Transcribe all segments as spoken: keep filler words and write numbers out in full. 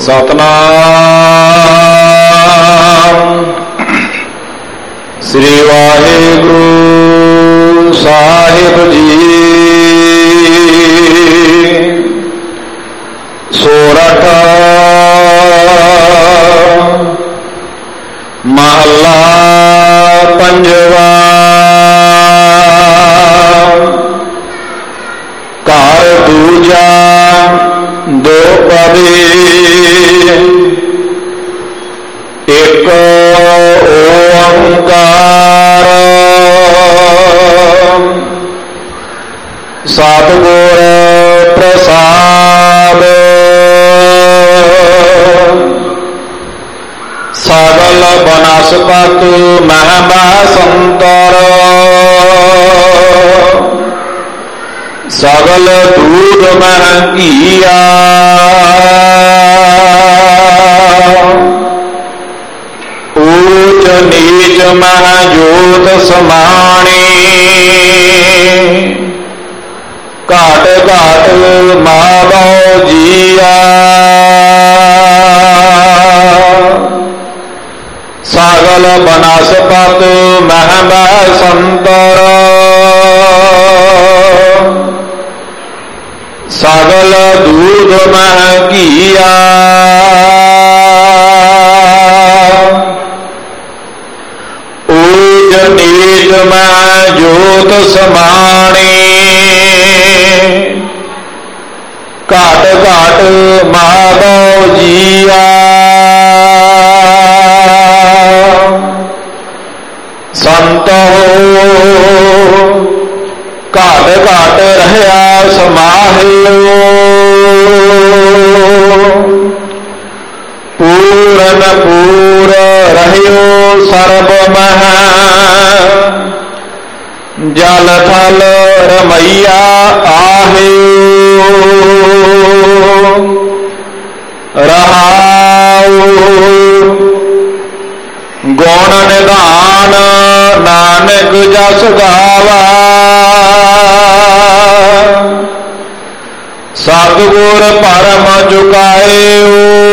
ਸਤਨਾਮ ਸ੍ਰੀ ਵਾਹਿਗੁਰੂ ਸਾਹਿਬ ਜੀ। ਸੋਰਠ ਮਹੱਲਾ ਪੰਜਵਾ। ਘਰ ਦੂਜਾ ਦੋਪਦੀ ਇੱਕ ਓੰਕਾਰ। ਸਤਿਗੁਰ ਪ੍ਰਸਾਦਿ ਸਗਲ ਬਨਸਪਤ ਮਹਿਮਾ ਸੰਤਰ। ਸਗਲ ਦੂਧ ਮਹਿ ਘੀਆ। ਊਚ ਨੀਚ ਮਹਿ ਜੋਤ ਸਮਾਣੀ। ਘਾਟ ਘਾਟ ਮਾਵੋ ਜੀਆ। ਸਗਲ ਬਨਸਪਤ ਮਹਿਮਾ ਸੰਤਰ। ਸਗਲ ਦੂਧ ਮਹਿ ਘੀਆ। ਊਚ ਨੀਚ ਮਹਿ ਜੋਤ ਸਮਾਣੀ। ਘਾਟ ਘਾਟ ਮਾਵੋ ਜੀਆ। ਸੰਤੋ ਘਾਟ ਘਾਟ ਰਹਿਆ ਸਮਾਹਿਓ। ਪੂਰਨ ਪੂਰ ਰਹਿਓ ਸਰਬ ਮਹਿ। ਜਲ ਥਲ ਰਮਈਆ ਆਹਿਓ। ਰਹਾਉ ਗੁਣ ਨਿਧਾਨ ਨਾਨਕ ਜਸ ਗਾਵਾ। ਸਤਿਗੁਰ ਪਰਮ ਚੁਕਾਇਓ।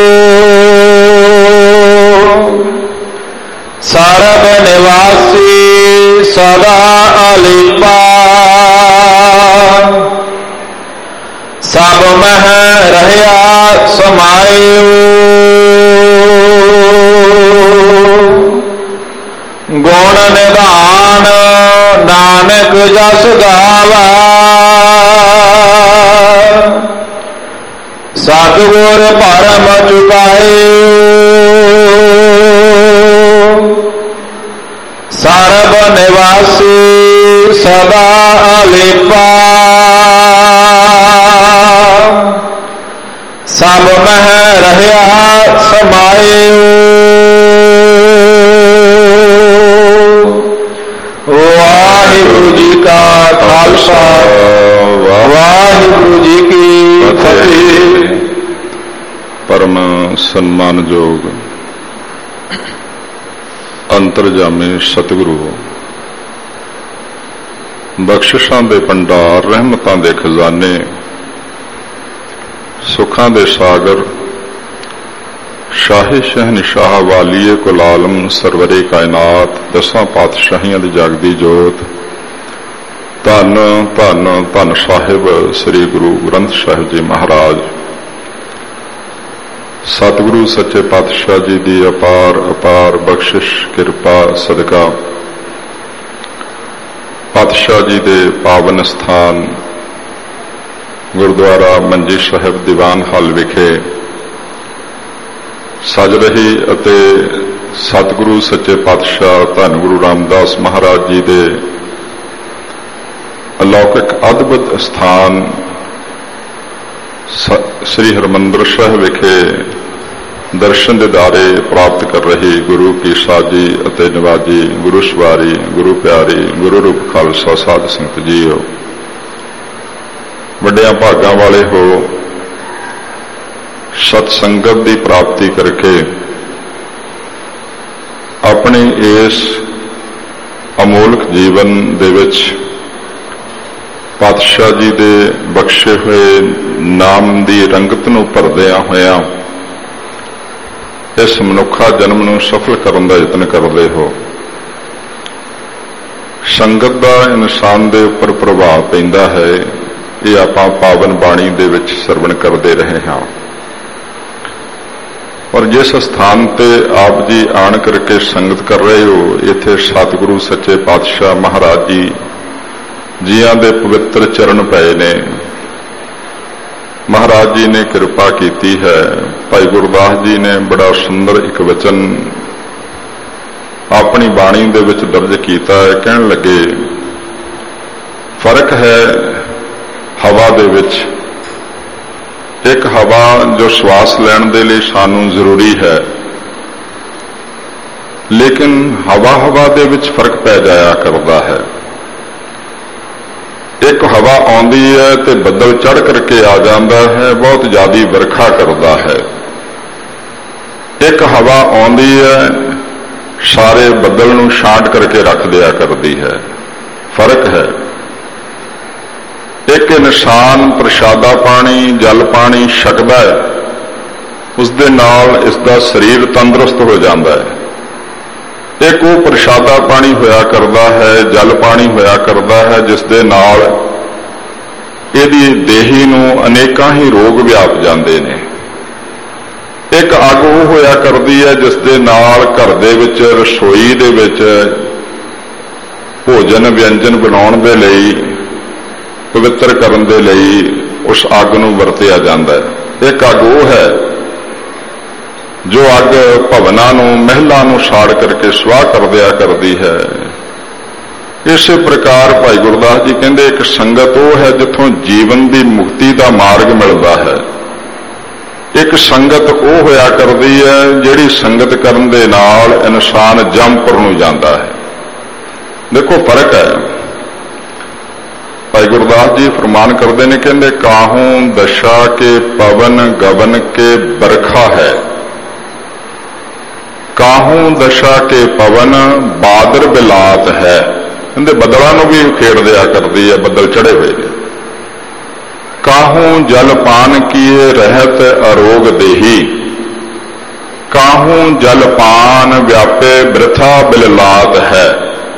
ਸਰਬ ਨਿਵਾਸੀ ਸਦਾ ਅਲੀਪਾ। ਸਭ ਮਹਿ ਰਹਿਆ ਸਮਾਇਓ। ਗੁਣ ਨਿਧਾਨ ਨਾਨਕ ਜਸ ਗਾਵਾ। ਸਤਿਗੁਰ ਪਰਮ ਚੁਕਾਇਓ। ਸਰਬ ਨਿਵਾਸੀ ਸਦਾ ਅਲੀਪਾ। ਸਭ ਮਹਿ ਰਹਿਆ ਸਮਾਇਓ। ਵਾਹਿਗੁਰੂ ਜੀ ਕਾ ਖਾਲਸਾ ਵਾਹਿਗੁਰੂ ਜੀ ਕੀ ਫਤਿਹ। ਪਰਮ ਸਨਮਾਨਯੋਗ ਅੰਤਰਜਾਮੀ ਸਤਿਗੁਰੂ, ਬਖਸ਼ਿਸ਼ਾਂ ਦੇ ਭੰਡਾਰ, ਰਹਿਮਤਾਂ ਦੇ ਖਜ਼ਾਨੇ, ਸੁੱਖਾਂ ਦੇ ਸਾਗਰ, ਸ਼ਾਹੀ ਸ਼ਹਿਨਸ਼ਾਹ ਵਾਲੀਏ ਕੁਲ ਆਲਮ ਸਰਵਰੇ ਕਾਇਨਾਤ, ਦਸਾਂ ਪਾਤਸ਼ਾਹੀਆਂ ਦੀ ਜਾਗਦੀ ਜੋਤ, ਧੰਨ ਧੰਨ ਧੰਨ ਸਾਹਿਬ ਸ੍ਰੀ ਗੁਰੂ ਗ੍ਰੰਥ ਸਾਹਿਬ ਜੀ ਮਹਾਰਾਜ। ਸਤਿਗੁਰੂ ਸੱਚੇ ਪਾਤਸ਼ਾਹ ਜੀ ਦੀ ਅਪਾਰ ਅਪਾਰ ਬਖਸ਼ਿਸ਼ ਕਿਰਪਾ ਸਦਕਾ ਪਾਤਸ਼ਾਹ ਜੀ ਦੇ ਪਾਵਨ ਸਥਾਨ ਗੁਰਦੁਆਰਾ ਮੰਜੀ ਸਾਹਿਬ ਦੀਵਾਨ ਹਾਲ ਵਿਖੇ ਸਜ ਰਹੀ ਅਤੇ ਸਤਿਗੁਰੂ ਸੱਚੇ ਪਾਤਸ਼ਾਹ ਧੰਨ ਗੁਰੂ ਰਾਮਦਾਸ ਮਹਾਰਾਜ ਜੀ ਦੇ ਅਲੌਕਿਕ ਅਦਭੁਤ ਸਥਾਨ ਸ੍ਰੀ ਹਰਿਮੰਦਰ ਸਾਹਿਬ ਵਿਖੇ ਦਰਸ਼ਨ ਦਿਦਾਰੇ ਪ੍ਰਾਪਤ ਕਰ ਰਹੀ ਗੁਰੂ ਕੀ ਸਾਜੀ ਅਤੇ ਨਿਵਾਜੀ, ਗੁਰੂ ਸਵਾਰੀ, ਗੁਰੂ ਪਿਆਰੀ, ਗੁਰੂ ਰੂਪ ਖਾਲਸਾ ਸਾਧ ਸੰਗਤ ਜੀਓ, ਵੱਡਿਆਂ ਭਾਗਾਂ ਵਾਲੇ ਹੋ। ਸਤ ਸੰਗਤ ਦੀ ਪ੍ਰਾਪਤੀ ਕਰਕੇ ਆਪਣੇ ਇਸ ਅਮੋਲਕ ਜੀਵਨ ਦੇ ਵਿੱਚ ਪਾਤਸ਼ਾਹ ਜੀ ਦੇ ਬਖਸ਼ੇ ਹੋਏ ਨਾਮ ਦੀ ਰੰਗਤ ਨੂੰ ਭਰਦਿਆਂ ਹੋਇਆਂ ਇਸ ਮਨੁੱਖਾ ਜਨਮ ਨੂੰ ਸਫਲ ਕਰਨ ਦਾ ਯਤਨ ਕਰਦੇ ਹੋ। ਸੰਗਤ ਦਾ ਇਨਸਾਨ ਦੇ ਉੱਪਰ ਪ੍ਰਭਾਵ ਪੈਂਦਾ ਹੈ, ਇਹ ਆਪਾਂ ਪਾਵਨ ਬਾਣੀ ਦੇ ਵਿੱਚ ਸਰਵਣ ਕਰਦੇ ਰਹੇ ਹਾਂ। ਔਰ ਜਿਸ ਸਥਾਨ ਤੇ ਆਪ ਜੀ ਆਣ ਕਰਕੇ ਸੰਗਤ ਕਰ ਰਹੇ ਹੋ, ਇੱਥੇ ਸਤਿਗੁਰੂ ਸੱਚੇ ਪਾਤਸ਼ਾਹ ਮਹਾਰਾਜ ਜੀ ਜੀਆਂ ਦੇ ਪਵਿੱਤਰ ਚਰਨ ਪਏ ਨੇ। ਮਹਾਰਾਜ ਜੀ ਨੇ ਕਿਰਪਾ ਕੀਤੀ ਹੈ। ਭਾਈ ਗੁਰਦਾਸ ਜੀ ਨੇ ਬੜਾ ਸੁੰਦਰ ਇੱਕ ਵਚਨ ਆਪਣੀ ਬਾਣੀ ਦੇ ਵਿੱਚ ਦਰਜ ਕੀਤਾ ਹੈ। ਕਹਿਣ ਲੱਗੇ, ਫਰਕ ਹੈ ਹਵਾ ਦੇ ਵਿੱਚ। ਇੱਕ ਹਵਾ ਜੋ ਸਵਾਸ ਲੈਣ ਦੇ ਲਈ ਸਾਨੂੰ ਜ਼ਰੂਰੀ ਹੈ, ਲੇਕਿਨ ਹਵਾ ਹਵਾ ਦੇ ਵਿੱਚ ਫਰਕ ਪੈ ਜਾਇਆ ਕਰਦਾ ਹੈ। ਇੱਕ ਹਵਾ ਆਉਂਦੀ ਹੈ ਤੇ ਬੱਦਲ ਚੜ੍ਹ ਕਰਕੇ ਆ ਜਾਂਦਾ ਹੈ, ਬਹੁਤ ਜ਼ਿਆਦੀ ਵਰਖਾ ਕਰਦਾ ਹੈ। ਇੱਕ ਹਵਾ ਆਉਂਦੀ ਹੈ, ਸਾਰੇ ਬੱਦਲ ਨੂੰ ਛਾਂਟ ਕਰਕੇ ਰੱਖ ਦਿਆ ਕਰਦੀ ਹੈ। ਫਰਕ ਹੈ। ਇੱਕ ਇਨਸਾਨ ਪ੍ਰਸ਼ਾਦਾ ਪਾਣੀ, ਜਲ ਪਾਣੀ ਛਕਦਾ ਹੈ, ਉਸ ਦੇ ਨਾਲ ਇਸ ਦਾ ਸਰੀਰ ਤੰਦਰੁਸਤ ਹੋ ਜਾਂਦਾ ਹੈ। ਇੱਕ ਉਹ ਪ੍ਰਸ਼ਾਦਾ ਪਾਣੀ ਹੋਇਆ ਕਰਦਾ ਹੈ, ਜਲ ਪਾਣੀ ਹੋਇਆ ਕਰਦਾ ਹੈ, ਜਿਸ ਦੇ ਨਾਲ ਇਹਦੀ ਦੇਹੀ ਨੂੰ ਅਨੇਕਾਂ ਹੀ ਰੋਗ ਵਿਆਪ ਜਾਂਦੇ ਨੇ। ਇੱਕ ਅੱਗ ਉਹ ਹੋਇਆ ਕਰਦੀ ਹੈ ਜਿਸ ਦੇ ਨਾਲ ਘਰ ਦੇ ਵਿੱਚ, ਰਸੋਈ ਦੇ ਵਿੱਚ ਭੋਜਨ ਵਿਅੰਜਨ ਬਣਾਉਣ ਦੇ ਲਈ, ਪਵਿੱਤਰ ਕਰਨ ਦੇ ਲਈ ਉਸ ਅੱਗ ਨੂੰ ਵਰਤਿਆ ਜਾਂਦਾ ਹੈ। ਇੱਕ ਅੱਗ ਉਹ ਹੈ ਜੋ ਅੱਗ ਭਵਨਾਂ ਨੂੰ, ਮਹਿਲਾਂ ਨੂੰ ਸਾੜ ਕਰਕੇ ਸੁਆਹ ਕਰ ਦਿਆ ਕਰਦੀ ਹੈ। ਇਸੇ ਪ੍ਰਕਾਰ ਭਾਈ ਗੁਰਦਾਸ ਜੀ ਕਹਿੰਦੇ, ਇੱਕ ਸੰਗਤ ਉਹ ਹੈ ਜਿੱਥੋਂ ਜੀਵਨ ਦੀ ਮੁਕਤੀ ਦਾ ਮਾਰਗ ਮਿਲਦਾ ਹੈ। ਇੱਕ ਸੰਗਤ ਉਹ ਹੋਇਆ ਕਰਦੀ ਹੈ ਜਿਹੜੀ ਸੰਗਤ ਕਰਨ ਦੇ ਨਾਲ ਇਨਸਾਨ ਜੰਮਪੁਰ ਨੂੰ ਜਾਂਦਾ ਹੈ। ਦੇਖੋ ਫਰਕ ਹੈ। ਭਾਈ ਗੁਰਦਾਸ ਜੀ ਫਰਮਾਨ ਕਰਦੇ ਨੇ, ਕਹਿੰਦੇ, ਕਾਹੂੰ ਦਸ਼ਾ ਕੇ ਪਵਨ ਗਗਨ ਕੇ ਬਰਖਾ ਹੈ, ਕਾਹੂੰ ਦਸ਼ਾ ਕੇ ਪਵਨ ਬਾਦਰ ਬਿਲਾਤ ਹੈ। ਕਹਿੰਦੇ ਬੱਦਲਾਂ ਨੂੰ ਵੀ ਖੇਡ ਦਿਆ ਕਰਦੀ ਹੈ, ਬੱਦਲ ਚੜੇ ਹੋਏ ਨੇ। ਕਾਹੂੰ ਜਲ ਪਾਨ ਕੀਏ ਰਹਿਤ ਅਰੋਗ ਦੇਹੀ, ਕਾਹੂੰ ਜਲ ਪਾਨ ਵਿਆਪੇ ਬ੍ਰਿਥਾ ਬਿਲਲਾਤ ਹੈ,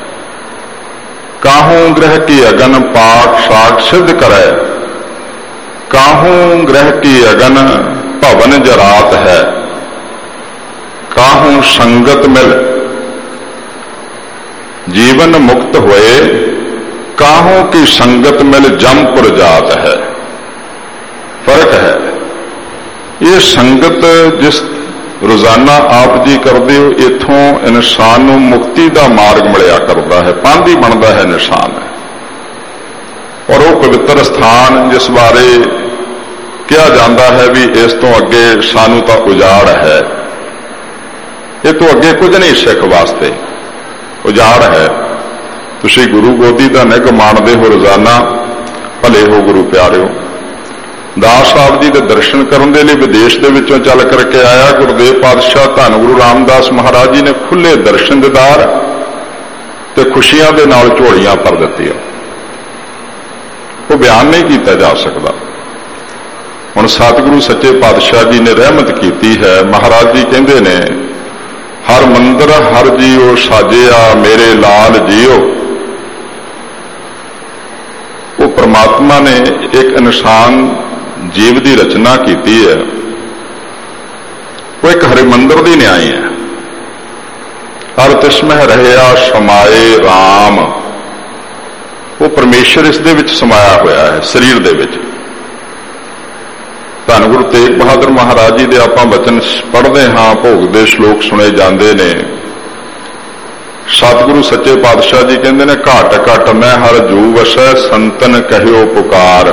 ਕਾਹੂੰ ਗ੍ਰਹਿ ਕੀ ਅਗਨ ਪਾਕ ਸਾਕ ਸਿੱਧ ਕਰੈ, ਕਾਹੂੰ ਗ੍ਰਹਿ ਕੀ ਅਗਨ ਭਵਨ ਜਰਾਤ ਹੈ, ਕਾਹੂੰ ਸੰਗਤ ਮਿਲ ਜੀਵਨ ਮੁਕਤ ਹੋਏ, ਕਾਹੂੰ ਕੀ ਸੰਗਤ ਮਿਲ ਜੰਮਪੁਰ ਜਾਤ ਹੈ। ਫਰਕ ਹੈ। ਇਹ ਸੰਗਤ ਜਿਸ ਰੋਜ਼ਾਨਾ ਆਪ ਜੀ ਕਰਦੇ ਹੋ, ਇੱਥੋਂ ਇਨਸਾਨ ਨੂੰ ਮੁਕਤੀ ਦਾ ਮਾਰਗ ਮਿਲਿਆ ਕਰਦਾ ਹੈ, ਪਾਂਧੀ ਬਣਦਾ ਹੈ ਇਨਸਾਨ। ਔਰ ਉਹ ਪਵਿੱਤਰ ਸਥਾਨ ਜਿਸ ਬਾਰੇ ਕਿਹਾ ਜਾਂਦਾ ਹੈ ਵੀ ਇਸ ਤੋਂ ਅੱਗੇ ਸਾਨੂੰ ਤਾਂ ਉਜਾੜ ਹੈ, ਇਹ ਤੋਂ ਅੱਗੇ ਕੁਝ ਨਹੀਂ ਸਿੱਖ ਵਾਸਤੇ, ਉਜਾੜ ਹੈ। ਤੁਸੀਂ ਗੁਰੂ ਗੋਦੀ ਦਾ ਨਿੱਘ ਮਾਣਦੇ ਹੋ ਰੋਜ਼ਾਨਾ, ਭਲੇ ਹੋ ਗੁਰੂ ਪਿਆਰਿਓ। ਦਾਸ ਸਾਹਿਬ ਜੀ ਦੇ ਦਰਸ਼ਨ ਕਰਨ ਦੇ ਲਈ ਵਿਦੇਸ਼ ਦੇ ਵਿੱਚੋਂ ਚੱਲ ਕਰਕੇ ਆਇਆ ਗੁਰਦੇਵ ਪਾਤਸ਼ਾਹ ਧੰਨ ਗੁਰੂ ਰਾਮਦਾਸ ਮਹਾਰਾਜ ਜੀ ਨੇ ਖੁੱਲੇ ਦਰਸ਼ਨ ਦੀਦਾਰ ਤੇ ਖੁਸ਼ੀਆਂ ਦੇ ਨਾਲ ਝੋਲੀਆਂ ਭਰ ਦਿੱਤੀਆਂ। ਉਹ ਬਿਆਨ ਨਹੀਂ ਕੀਤਾ ਜਾ ਸਕਦਾ। ਹੁਣ ਸਤਿਗੁਰੂ ਸੱਚੇ ਪਾਤਸ਼ਾਹ ਜੀ ਨੇ ਰਹਿਮਤ ਕੀਤੀ ਹੈ। ਮਹਾਰਾਜ ਜੀ ਕਹਿੰਦੇ ਨੇ, ਹਰ ਮੰਦਰ ਹਰ ਜੀਓ ਸਾਜਿਆ ਮੇਰੇ ਲਾਲ ਜੀਓ। ਉਹ ਪ੍ਰਮਾਤਮਾ ਨੇ ਇੱਕ ਇਨਸਾਨ ਜੀਵ ਦੀ ਰਚਨਾ ਕੀਤੀ ਹੈ। ਉਹ ਇੱਕ ਹਰਿਮੰਦਰ ਦੀ ਨਿਆਈ ਹੈ। ਹਰ ਤਿਸਮਹਿ ਰਹਿਆ ਸਮਾਏ ਰਾਮ। ਉਹ ਪਰਮੇਸ਼ਰ ਇਸ ਦੇ ਵਿੱਚ ਸਮਾਇਆ ਹੋਇਆ ਹੈ, ਸਰੀਰ ਦੇ ਵਿੱਚ। ਧੰਨ ਗੁਰੂ ਤੇਗ ਬਹਾਦਰ ਮਹਾਰਾਜ ਜੀ ਦੇ ਆਪਾਂ ਬਚਨ ਪੜ੍ਹਦੇ ਹਾਂ, ਭੋਗ ਦੇ ਸ਼ਲੋਕ ਸੁਣੇ ਜਾਂਦੇ ਨੇ। ਸਤਿਗੁਰੂ ਸੱਚੇ ਪਾਤਸ਼ਾਹ ਜੀ ਕਹਿੰਦੇ ਨੇ, ਘਟ ਘਟ ਮੈਂ ਹਰ ਜੂ ਵਸੈ ਸੰਤਨ ਕਹਿਓ ਪੁਕਾਰ।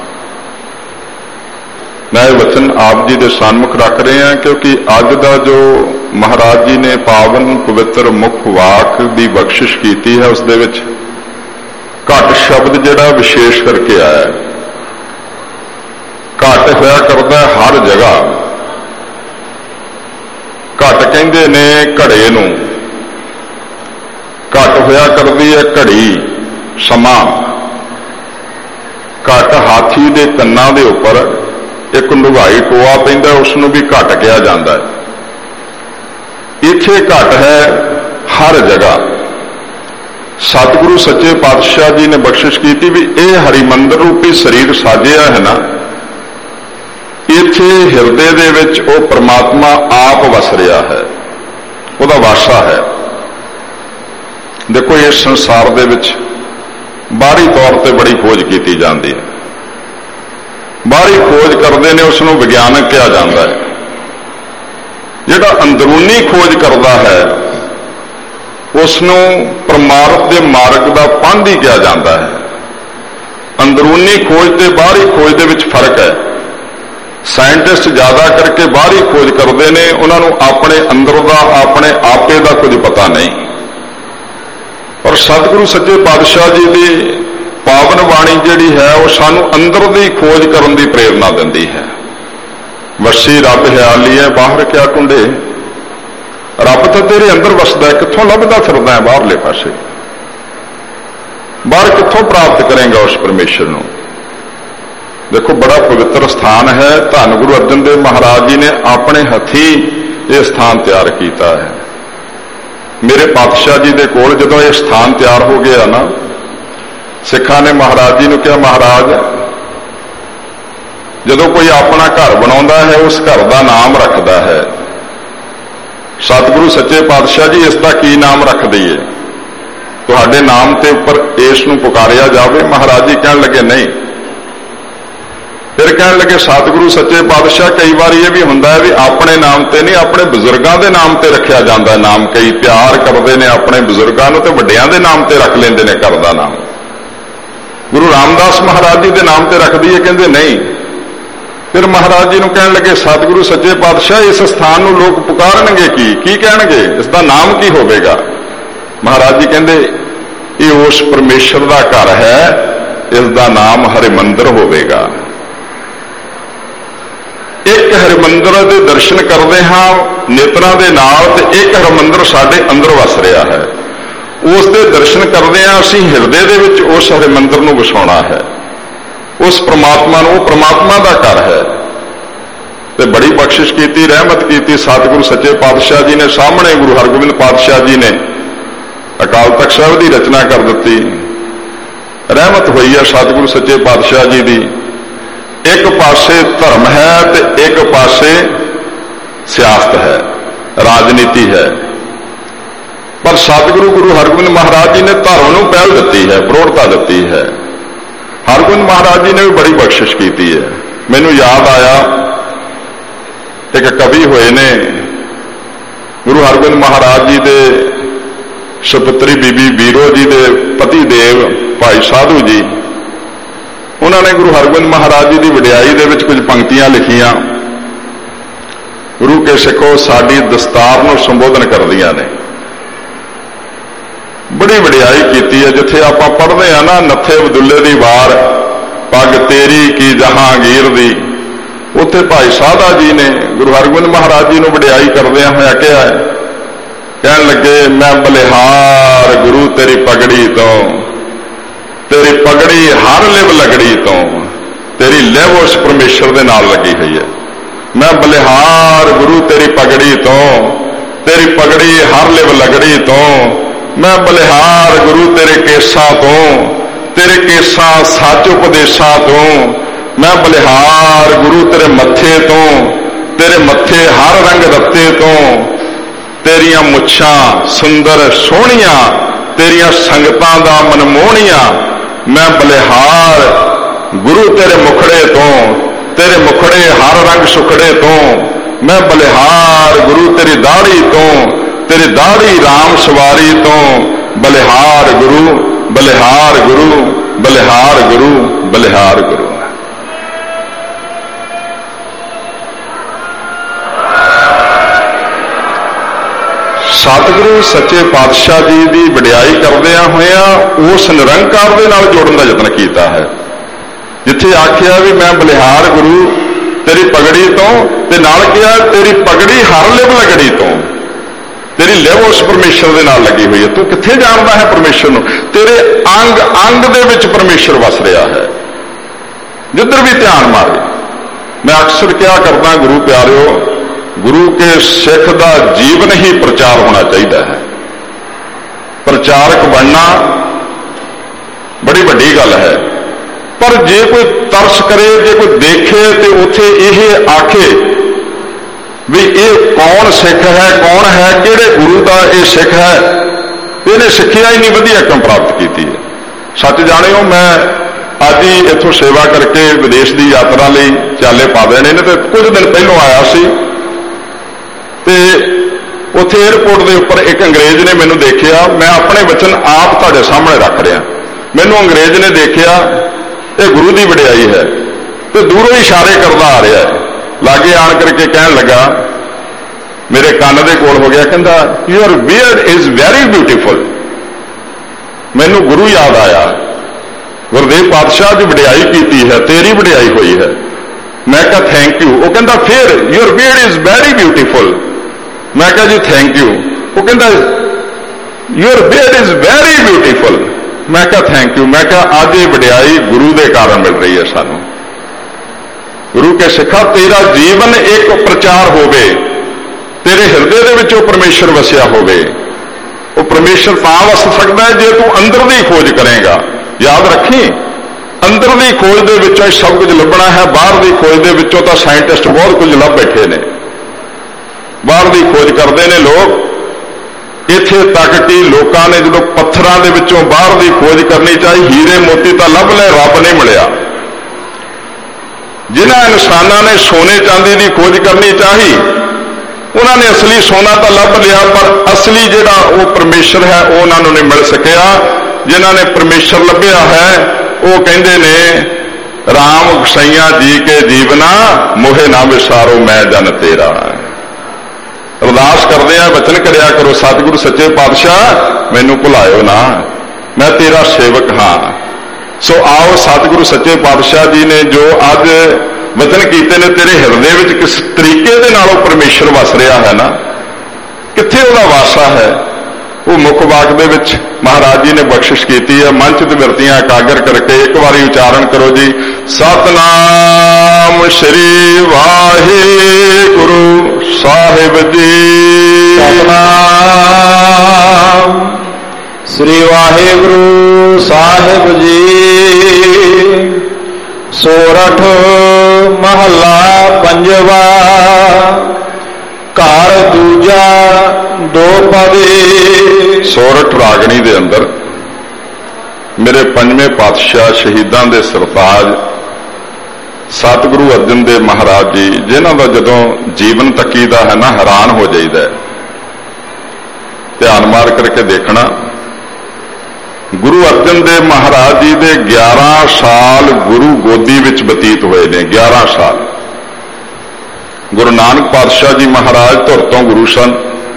ਮੈਂ ਇਹ ਵਚਨ ਆਪ ਜੀ ਦੇ ਸਾਹਮਣੇ ਰੱਖ ਰਹੇ ਹਾਂ, ਕਿਉਂਕਿ ਅੱਜ ਦਾ ਜੋ ਮਹਾਰਾਜ ਜੀ ਨੇ ਪਾਵਨ ਪਵਿੱਤਰ ਮੁੱਖ ਵਾਕ ਦੀ ਬਖਸ਼ਿਸ਼ ਕੀਤੀ ਹੈ, ਉਸ ਦੇ ਵਿੱਚ ਘਟ ਸ਼ਬਦ ਜਿਹੜਾ ਵਿਸ਼ੇਸ਼ ਕਰਕੇ ਆਇਆ ਹੈ। ਘਟ ਹੋਇਆ ਕਰਦਾ ਹਰ ਜਗ੍ਹਾ। ਘਟ ਕਹਿੰਦੇ ਨੇ ਘੜੇ ਨੂੰ, ਘਟ ਹੋਇਆ ਕਰਦੀ ਹੈ ਘੜੀ, ਸਮਾਂ। ਘਟ ਹਾਥੀ ਦੇ ਕੰਨਾਂ ਦੇ ਉੱਪਰ ਇੱਕ ਲੁਹਾਈ ਟੋਆ ਪੈਂਦਾ, ਉਸ ਨੂੰ ਵੀ ਘਟ ਕਿਹਾ ਜਾਂਦਾ ਹੈ। ਇੱਥੇ ਘਟ ਹੈ ਹਰ ਜਗ੍ਹਾ। ਸਤਿਗੁਰੂ ਸੱਚੇ ਪਾਤਸ਼ਾਹ ਜੀ ਨੇ ਬਖਸ਼ਿਸ਼ ਕੀਤੀ ਵੀ ਇਹ ਹਰਿਮੰਦਰ ਰੂਪੀ ਸਰੀਰ ਸਾਜਿਆ ਹੈ ਨਾ, ਇੱਥੇ ਹਿਰਦੇ ਦੇ ਵਿੱਚ ਉਹ ਪ੍ਰਮਾਤਮਾ ਆਪ ਵਸ ਰਿਹਾ ਹੈ, ਉਹਦਾ ਵਾਸਾ ਹੈ। ਦੇਖੋ ਇਸ ਸੰਸਾਰ ਦੇ ਵਿੱਚ ਬਾਹਰੀ ਤੌਰ ਤੇ ਬੜੀ ਖੋਜ ਕੀਤੀ ਜਾਂਦੀ ਹੈ, ਬਾਹਰੀ ਖੋਜ ਕਰਦੇ ਨੇ ਉਸ ਨੂੰ ਵਿਗਿਆਨਕ ਕਿਹਾ ਜਾਂਦਾ ਹੈ। ਜਿਹੜਾ ਅੰਦਰੂਨੀ ਖੋਜ ਕਰਦਾ ਹੈ ਉਸ ਨੂੰ ਪਰਮਾਰਥ ਦੇ ਮਾਰਗ ਦਾ ਪਾਂਧੀ ਕਿਹਾ ਜਾਂਦਾ ਹੈ। ਅੰਦਰੂਨੀ ਖੋਜ ਤੇ ਬਾਹਰੀ ਖੋਜ ਦੇ ਵਿੱਚ ਫਰਕ ਹੈ। ਸਾਇੰਟਿਸਟ ਜ਼ਿਆਦਾ ਕਰਕੇ ਬਾਹਰੀ ਖੋਜ ਕਰਦੇ ਨੇ, ਉਹਨਾਂ ਨੂੰ ਆਪਣੇ ਅੰਦਰ ਦਾ ਆਪਣੇ ਆਪੇ ਦਾ ਕੁਝ ਪਤਾ ਨਹੀਂ। ਪਰ ਸਤਿਗੁਰੂ ਸੱਚੇ ਪਾਤਸ਼ਾਹ ਜੀ ਦੀ ਪਾਵਨ ਬਾਣੀ ਜਿਹੜੀ ਹੈ ਉਹ ਸਾਨੂੰ ਅੰਦਰ ਦੀ ਖੋਜ ਕਰਨ ਦੀ ਪ੍ਰੇਰਨਾ ਦਿੰਦੀ ਹੈ। ਵਸੀ ਰੱਬ ਹਿਆਲੀਐ ਬਾਹਰ ਕਿਆ ਟੁੰਡੇ, ਰੱਬ ਤਾਂ ਤੇਰੇ ਅੰਦਰ ਵਸਦਾ, ਕਿੱਥੋਂ ਲੱਭਦਾ ਫਿਰਦਾ ਹੈ ਬਾਹਰਲੇ ਪਾਸੇ? ਬਾਹਰ ਕਿੱਥੋਂ ਪ੍ਰਾਪਤ ਕਰੇਗਾ ਉਸ ਪਰਮੇਸ਼ਰ ਨੂੰ? ਦੇਖੋ ਬੜਾ ਪਵਿੱਤਰ ਸਥਾਨ ਹੈ। ਧੰਨ ਗੁਰੂ ਅਰਜਨ ਦੇਵ ਮਹਾਰਾਜ ਜੀ ਨੇ ਆਪਣੇ ਹੱਥੀਂ ਇਹ ਸਥਾਨ ਤਿਆਰ ਕੀਤਾ ਹੈ। ਮੇਰੇ ਪਾਤਸ਼ਾਹ ਜੀ ਦੇ ਕੋਲ ਜਦੋਂ ਇਹ ਸਥਾਨ ਤਿਆਰ ਹੋ ਗਿਆ ਨਾ, ਸਿੱਖਾਂ ਨੇ ਮਹਾਰਾਜ ਜੀ ਨੂੰ ਕਿਹਾ, ਮਹਾਰਾਜ ਜਦੋਂ ਕੋਈ ਆਪਣਾ ਘਰ ਬਣਾਉਂਦਾ ਹੈ ਉਸ ਘਰ ਦਾ ਨਾਮ ਰੱਖਦਾ ਹੈ, ਸਤਿਗੁਰੂ ਸੱਚੇ ਪਾਤਸ਼ਾਹ ਜੀ ਇਸ ਦਾ ਕੀ ਨਾਮ ਰੱਖ ਦਈਏ? ਤੁਹਾਡੇ ਨਾਮ ਤੇ ਉੱਪਰ ਇਸ ਨੂੰ ਪੁਕਾਰਿਆ ਜਾਵੇ। ਮਹਾਰਾਜ ਜੀ ਕਹਿਣ ਲੱਗੇ ਨਹੀਂ। ਫਿਰ ਕਹਿਣ ਲੱਗੇ ਸਤਿਗੁਰੂ ਸੱਚੇ ਪਾਤਸ਼ਾਹ ਕਈ ਵਾਰੀ ਇਹ ਵੀ ਹੁੰਦਾ ਹੈ ਵੀ ਆਪਣੇ ਨਾਮ ਤੇ ਨਹੀਂ, ਆਪਣੇ ਬਜ਼ੁਰਗਾਂ ਦੇ ਨਾਮ ਤੇ ਰੱਖਿਆ ਜਾਂਦਾ ਨਾਮ। ਕਈ ਪਿਆਰ ਕਰਦੇ ਨੇ ਆਪਣੇ ਬਜ਼ੁਰਗਾਂ ਨੂੰ ਤੇ ਵੱਡਿਆਂ ਦੇ ਨਾਮ ਤੇ ਰੱਖ ਲੈਂਦੇ ਨੇ ਘਰ ਦਾ ਨਾਮ। ਗੁਰੂ ਰਾਮਦਾਸ ਮਹਾਰਾਜ ਜੀ ਦੇ ਨਾਮ ਤੇ ਰੱਖ ਦਈਏ? ਕਹਿੰਦੇ ਨਹੀਂ। ਫਿਰ ਮਹਾਰਾਜ ਜੀ ਨੂੰ ਕਹਿਣ ਲੱਗੇ ਸਤਿਗੁਰੂ ਸੱਚੇ ਪਾਤਸ਼ਾਹ ਇਸ ਸਥਾਨ ਨੂੰ ਲੋਕ ਪੁਕਾਰਨਗੇ ਕੀ ਕੀ ਕਹਿਣਗੇ, ਇਸ ਦਾ ਨਾਮ ਕੀ ਹੋਵੇਗਾ? ਮਹਾਰਾਜ ਜੀ ਕਹਿੰਦੇ ਇਹ ਉਸ ਪਰਮੇਸ਼ਰ ਦਾ ਘਰ ਹੈ, ਇਸ ਦਾ ਨਾਮ ਹਰਿਮੰਦਰ ਹੋਵੇਗਾ। ਇੱਕ ਹਰਿਮੰਦਰ ਦੇ ਦਰਸ਼ਨ ਕਰਦੇ ਹਾਂ ਨੇਤਰਾਂ ਦੇ ਨਾਲ, ਤੇ ਇੱਕ ਹਰਿਮੰਦਰ ਸਾਡੇ ਅੰਦਰ ਵਸ ਰਿਹਾ ਹੈ। ਉਸ ਦੇ ਦਰਸ਼ਨ ਕਰਦੇ ਹਾਂ ਅਸੀਂ ਹਿਰਦੇ ਦੇ ਵਿੱਚ ਉਸ ਹਰਿਮੰਦਰ ਨੂੰ ਵਸਾਉਣਾ ਹੈ, ਉਸ ਪ੍ਰਮਾਤਮਾ ਨੂੰ। ਉਹ ਪ੍ਰਮਾਤਮਾ ਦਾ ਘਰ ਹੈ। ਤੇ ਬੜੀ ਬਖਸ਼ਿਸ਼ ਕੀਤੀ, ਰਹਿਮਤ ਕੀਤੀ ਸਤਿਗੁਰੂ ਸੱਚੇ ਪਾਤਸ਼ਾਹ ਜੀ ਨੇ। ਸਾਹਮਣੇ ਗੁਰੂ ਹਰਗੋਬਿੰਦ ਪਾਤਸ਼ਾਹ ਜੀ ਨੇ ਅਕਾਲ ਤਖ਼ਤ ਸਾਹਿਬ ਦੀ ਰਚਨਾ ਕਰ ਦਿੱਤੀ। ਰਹਿਮਤ ਹੋਈ ਹੈ ਸਤਿਗੁਰੂ ਸੱਚੇ ਪਾਤਸ਼ਾਹ ਜੀ ਦੀ। ਇੱਕ ਪਾਸੇ ਧਰਮ ਹੈ ਤੇ ਇੱਕ ਪਾਸੇ ਸਿਆਸਤ ਹੈ, ਰਾਜਨੀਤੀ ਹੈ। ਪਰ ਸਤਿਗੁਰੂ ਗੁਰੂ ਹਰਗੋਬਿੰਦ ਮਹਾਰਾਜ ਜੀ ਨੇ ਧਰਮ ਨੂੰ ਪਹਿਲ ਦਿੱਤੀ ਹੈ, ਪ੍ਰੋੜਤਾ ਦਿੱਤੀ ਹੈ। ਹਰਗੋਬਿੰਦ ਮਹਾਰਾਜ ਜੀ ਨੇ ਵੀ ਬੜੀ ਬਖਸ਼ਿਸ਼ ਕੀਤੀ ਹੈ। ਮੈਨੂੰ ਯਾਦ ਆਇਆ ਇੱਕ ਕਵੀ ਹੋਏ ਨੇ ਗੁਰੂ ਹਰਗੋਬਿੰਦ ਮਹਾਰਾਜ ਜੀ ਦੇ ਸੁਪੁੱਤਰੀ ਬੀਬੀ ਬੀਰੋ ਜੀ ਦੇ ਪਤੀ ਦੇਵ ਭਾਈ ਸਾਧੂ ਜੀ। ਉਹਨਾਂ ਨੇ ਗੁਰੂ ਹਰਗੋਬਿੰਦ ਮਹਾਰਾਜ ਜੀ ਦੀ ਵਡਿਆਈ ਦੇ ਵਿੱਚ ਕੁਝ ਪੰਕਤੀਆਂ ਲਿਖੀਆਂ। ਗੁਰੂ ਕੇ ਸਿੱਖੋ ਸਾਡੀ ਦਸਤਾਰ ਨੂੰ ਸੰਬੋਧਨ ਕਰਦੀਆਂ ਨੇ। ਬੜੀ ਵਡਿਆਈ ਕੀਤੀ ਹੈ। ਜਿੱਥੇ ਆਪਾਂ ਪੜ੍ਹਦੇ ਆ ਨਾ ਨੱਥੇ ਅਬਦੁੱਲੇ ਦੀ ਵਾਰ ਪੱਗ ਤੇਰੀ ਕੀ ਜਹਾਂਗੀਰ ਦੀ, ਉੱਥੇ ਭਾਈ ਸਾਧਾ ਜੀ ਨੇ ਗੁਰੂ ਹਰਗੋਬਿੰਦ ਮਹਾਰਾਜ ਜੀ ਨੂੰ ਵਡਿਆਈ ਕਰਦਿਆਂ ਹੋਇਆ ਕਿਹਾ ਹੈ, ਕਹਿਣ ਲੱਗੇ ਮੈਂ ਬਲਿਹਾਰ ਗੁਰੂ ਤੇਰੀ ਪਗੜੀ ਤੋਂ, ਤੇਰੀ ਪਗੜੀ ਹਰ ਲਿਵ ਲਗੜੀ ਤੋਂ। ਤੇਰੀ ਲਿਵ ਉਸ ਪਰਮੇਸ਼ਰ ਦੇ ਨਾਲ ਲੱਗੀ ਹੋਈ ਹੈ। ਮੈਂ ਬਲਿਹਾਰ ਗੁਰੂ ਤੇਰੀ ਪਗੜੀ ਤੋਂ, ਤੇਰੀ ਪਗੜੀ ਹਰ ਲਿਵ ਲਗੜੀ ਤੋਂ। ਮੈਂ ਬਲਿਹਾਰ ਗੁਰੂ ਤੇਰੇ ਕੇਸਾਂ ਤੋਂ, ਤੇਰੇ ਕੇਸਾਂ ਸੱਚ ਉਪਦੇਸ਼ਾਂ ਤੋਂ। ਮੈਂ ਬਲਿਹਾਰ ਗੁਰੂ ਤੇਰੇ ਮੱਥੇ ਤੋਂ, ਤੇਰੇ ਮੱਥੇ ਹਰ ਰੰਗ ਰੱਤੇ ਤੋਂ। ਤੇਰੀਆਂ ਮੁੱਛਾਂ ਸੁੰਦਰ ਸੋਹਣੀਆਂ, ਤੇਰੀਆਂ ਸੰਗਤਾਂ ਦਾ ਮਨਮੋਹਣੀਆਂ। ਮੈਂ ਬਲਿਹਾਰ ਗੁਰੂ ਤੇਰੇ ਮੁਖੜੇ ਤੋਂ, ਤੇਰੇ ਮੁਖੜੇ ਹਰ ਰੰਗ ਸੁਖੜੇ ਤੋਂ। ਮੈਂ ਬਲਿਹਾਰ ਗੁਰੂ ਤੇਰੀ ਦਾੜੀ ਤੋਂ, ਤੇਰੀ ਦਾੜੀ ਰਾਮ ਸਵਾਰੀ ਤੋਂ। ਬਲਿਹਾਰ ਗੁਰੂ ਬਲਿਹਾਰ ਗੁਰੂ ਬਲਿਹਾਰ ਗੁਰੂ ਬਲਿਹਾਰ ਗੁਰੂ। ਸਤਿਗੁਰੂ ਸੱਚੇ ਪਾਤਸ਼ਾਹ ਜੀ ਦੀ ਵਡਿਆਈ ਕਰਦਿਆਂ ਹੋਇਆਂ ਉਸ ਨਿਰੰਕਾਰ ਦੇ ਨਾਲ ਜੋੜਨ ਦਾ ਯਤਨ ਕੀਤਾ ਹੈ। ਜਿੱਥੇ ਆਖਿਆ ਵੀ ਮੈਂ ਬਲਿਹਾਰ ਗੁਰੂ ਤੇਰੀ ਪਗੜੀ ਤੋਂ, ਤੇ ਨਾਲ ਕਿਹਾ ਤੇਰੀ ਪਗੜੀ ਹਰ ਲਿਵ ਲਗੜੀ ਤੋਂ। ਤੇਰੀ ਲਿਵ ਉਸ ਪਰਮੇਸ਼ਰ ਦੇ ਨਾਲ ਲੱਗੀ ਹੋਈ ਹੈ। ਤੂੰ ਕਿੱਥੇ ਜਾਣਦਾ ਹੈ ਪਰਮੇਸ਼ਰ ਨੂੰ? ਤੇਰੇ ਅੰਗ ਅੰਗ ਦੇ ਵਿੱਚ ਪਰਮੇਸ਼ਰ ਵਸ ਰਿਹਾ ਹੈ, ਜਿੱਧਰ ਵੀ ਧਿਆਨ ਮਾਰੇ। ਮੈਂ ਅਕਸਰ ਕਿਹਾ ਕਰਦਾ ਗੁਰੂ ਪਿਆਰਿਓ, गुरु के सिख का जीवन ही प्रचार होना चाहिए है। प्रचारक बनना बड़ी वड्डी गल है, पर जे कोई तरस करे, जे कोई देखे तो उत्थे यह आखे भी ये कौन सिख है, कौन है, किहड़े गुरु का ये सिख है, इन्हें सिक्ख्या ही नहीं वधिया क्यों प्राप्त की है। सच जाणिओ, मैं अज ही इत्थों सेवा करके विदेश की यात्रा लई चाले पा देने ने, तो कुछ दिन पहलों आया सी ते उत्थे एयरपोर्ट के उपर एक अंग्रेज ने मैनू देखिया। मैं अपने वचन आप तुहाडे सामने रख रहा। मैनू अंग्रेज ने देखिया, ये गुरु की वडियाई है, तो दूरों इशारे करता आ रहा है। लागे आन करके कहन लगा, मेरे कान दे कोल हो गया, कहता your beard is very beautiful. मैनू गुरु याद आया, गुरुदेव पातशाह की वडियाई की है, तेरी वडियाई हुई है। मैं कहा थैंक यू। वो कहता फिर your beard is very beautiful. मैं कहा जी थैंक यू। वो कहता your beard is very beautiful. मैं कहा थैंक यू। मैं कहा अज ये वडियाई गुरु के कारण मिल रही है सानू। गुरु के सिखा, तेरा जीवन एक प्रचार होवे, तेरे हिरदे दे विचों परमेश्वर वसिया होवे। वो परमेश्वर तां वस सकता है जे तू अंदर दी खोज करेगा। याद रखी, अंदर दी खोज दे विचों सब कुछ लभना है, बाहर दी खोज दे विचों तां साइंटिस्ट बहुत कुछ लभ बैठे ने। बाहर दी खोज करते हैं लोग, इत्थे तक कि लोगों ने जो पत्थरों के विचों बाहर की खोज करनी चाहिए, हीरे मोती तो लभ ले, रब नहीं मिलिया। जिन्हां इंसानों ने सोने चांदी की खोज करनी चाहिए, उन्होंने असली सोना तो लभ लिया, पर असली जिहड़ा वो परमेश्वर है वो उन्होंने नहीं मिल सकिया। जिन्हां ने परमेश्वर लभ्या है वो कहते ने, राम गसैया जी के जीवना मोहे ना विसारो मैं जन तेरा। अरदास करते हैं, वचन करिया करो सतगुरु सच्चे पातशाह मैनू भुलायो ना, मैं तेरा सेवक हाँ। सो आओ सतगुरु सच्चे पातशाह जी ने जो अज वचन कीते ने, तेरे हिरदे विच किस तरीके दे नाल परमेश्वर वस रहा है ना, कित्थे उहदा वासा है, वो मुख वाक दे विच महाराज जी ने बख्शिश की है। मंच ते बिरतियां एकागर करके एक बारी उच्चारण करो जी, सतनाम श्री वाहिगुरु साहिब जी। सतनाम श्री वाहिगुरु साहिब जी। सोरठ महला पंजवा, घर दूजा दो पवे। सोरठ रागनी दे अंदर मेरे पंजवें पातशाह शहीदां दे सरताज सतगुरु अर्जन देव महाराज जी, जिन्हां दा जदों जीवन तकीदा है ना, हैरान हो जाइदा है। ध्यान मार करके देखना, गुरु अर्जन देव महाराज जी दे ग्यारह साल गुरु गोदी विच बतीत हुए ने। ग्यारह साल गुरु नानक पातशाह जी महाराज धुर तो गुरु सन।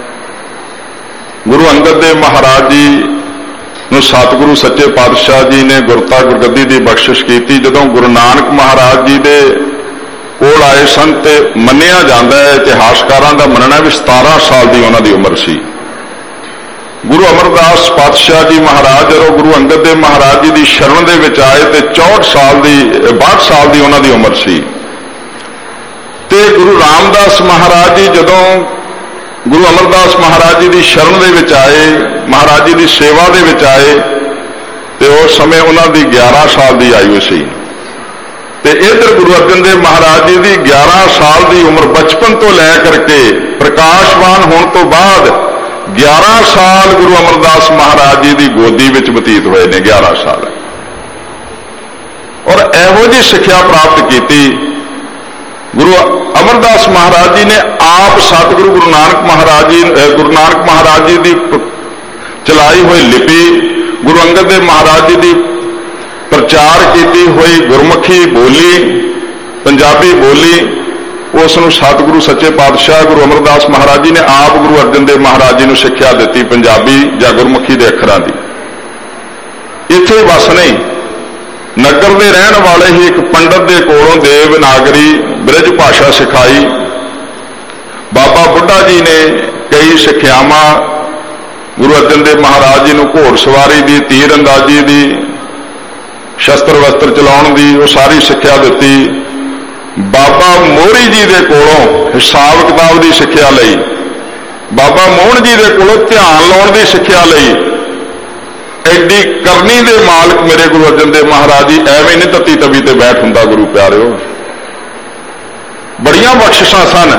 गुरु अंगद देव महाराज जी नूं सतगुरु सच्चे पातशाह जी ने गुरता गुरगद्दी की बख्शिश की। जदों गुरु नानक महाराज जी दे कोल आए सन ते मन्निया जाता है, इतिहासकारां दा मनना भी सतारह साल की उन्हां दी उम्र सी। गुरु अमरदास पातशाह जी महाराज जदों गुरु अंगद देव महाराज जी की शरण दे विच आए तो चौंठ साल की बाहठ साल की उन्हां दी उम्र सी। ते गुरु रामदास महाराज जी जदों गुरु अमरदास महाराज जी की शरण दे विच आए, महाराज जी की सेवा दे विच आए, तो उस समय उन्होंने ग्यारह साल की आयु सी। ते इधर गुरु अर्जन देव महाराज जी की ग्यारह साल की उम्र बचपन तो लै करके प्रकाशवान होने तो बाद ग्यारह साल गुरु अमरदास महाराज जी की गोदी विच बतीत हुए ने। ग्यारह साल और इहो जी सिक्ख्या प्राप्त की। गुरु अमरदास महाराज जी ने आप सतगुरु गुरु नानक महाराज जी गुरु नानक महाराज जी की चलाई हुई लिपि, गुरु अंगद देव महाराज जी की प्रचार की हुई गुरमुखी बोली, पंजाबी बोली, उसनूं सतगुरु सच्चे पातशाह गुरु अमरदास महाराज जी ने आप गुरु अर्जन देव महाराज जी नूं सिक्ख्या दी पंजाबी या गुरमुखी के अखरां की। इत्थे बस नहीं, नगर के रहने वाले ही एक पंडित के कोलों देवनागरी ब्रिज भाषा सिखाई। बाबा बुढ़ा जी ने कई सिक्ख्यावां गुरु अर्जन देव महाराज जी नूं घोड़सवारी की, तीर अंदाजी की, शस्त्र वस्त्र चलाउण की वो सारी सिक्ख्या दी। ਬਾਬਾ ਮੋਹਰੀ ਜੀ ਦੇ ਕੋਲੋਂ ਹਿਸਾਬ ਕਿਤਾਬ ਦੀ ਸਿੱਖਿਆ ਲਈ, ਬਾਬਾ ਮੋਹਨ ਜੀ ਦੇ ਕੋਲੋਂ ਧਿਆਨ ਲਾਉਣ ਦੀ ਸਿੱਖਿਆ ਲਈ। ਐਡੀ ਕਰਨੀ ਦੇ ਮਾਲਕ ਮੇਰੇ ਗੁਰੂ ਅਰਜਨ ਦੇਵ ਮਹਾਰਾਜ ਜੀ ਐਵੇਂ ਨਹੀਂ ਤੱਤੀ ਤਵੀ ਤੇ ਬੈਠ ਹੁੰਦਾ। ਗੁਰੂ ਪਿਆਰਿਓ, ਬੜੀਆਂ ਬਖਸ਼ਿਸ਼ਾਂ ਸਨ।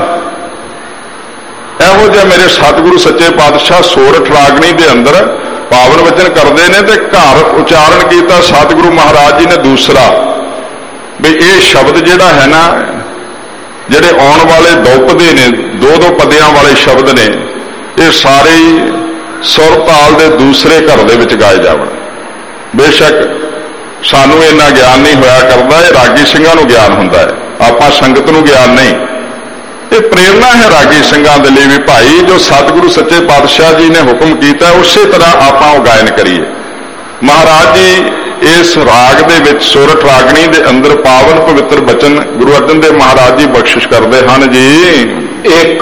ਇਹੋ ਜਿਹਾ ਮੇਰੇ ਸਤਿਗੁਰੂ ਸੱਚੇ ਪਾਤਸ਼ਾਹ ਸੋਰਠ ਰਾਗਣੀ ਦੇ ਅੰਦਰ ਪਾਵਨ ਵਚਨ ਕਰਦੇ ਨੇ ਤੇ ਘਰ ਉਚਾਰਨ ਕੀਤਾ ਸਤਿਗੁਰੂ ਮਹਾਰਾਜ ਜੀ ਨੇ ਦੂਸਰਾ, ਵੀ ਇਹ ਸ਼ਬਦ ਜਿਹੜਾ ਹੈ ਨਾ, ਜਿਹੜੇ ਆਉਣ ਵਾਲੇ ਦੋ ਪਦੇ ਨੇ, ਦੋ ਦੋ ਪਦਿਆਂ ਵਾਲੇ ਸ਼ਬਦ ਨੇ, ਇਹ ਸਾਰੇ ਸੁਰ ਤਾਲ ਦੇ ਦੂਸਰੇ ਘਰ ਦੇ ਵਿੱਚ ਗਾਏ ਜਾਵਣ। ਬੇਸ਼ੱਕ ਸਾਨੂੰ ਇੰਨਾ ਗਿਆਨ ਨਹੀਂ ਹੋਇਆ ਕਰਦਾ, ਇਹ ਰਾਗੀ ਸਿੰਘਾਂ ਨੂੰ ਗਿਆਨ ਹੁੰਦਾ ਹੈ, ਆਪਾਂ ਸੰਗਤ ਨੂੰ ਗਿਆਨ ਨਹੀਂ। ਇਹ ਪ੍ਰੇਰਨਾ ਹੈ ਰਾਗੀ ਸਿੰਘਾਂ ਦੇ ਲਈ ਵੀ ਭਾਈ ਜੋ ਸਤਿਗੁਰੂ ਸੱਚੇ ਪਾਤਸ਼ਾਹ ਜੀ ਨੇ ਹੁਕਮ ਕੀਤਾ ਉਸੇ ਤਰ੍ਹਾਂ ਆਪਾਂ ਉਹ ਗਾਇਨ ਕਰੀਏ। ਮਹਾਰਾਜ ਜੀ ਇਸ ਰਾਗ ਦੇ ਵਿੱਚ ਸੋਰਠ ਰਾਗਣੀ ਦੇ ਅੰਦਰ ਪਾਵਨ ਪਵਿੱਤਰ ਬਚਨ ਗੁਰੂ ਅਰਜਨ ਦੇਵ ਮਹਾਰਾਜ ਜੀ ਬਖਸ਼ਿਸ਼ ਕਰਦੇ ਹਨ ਜੀ। ਇੱਕ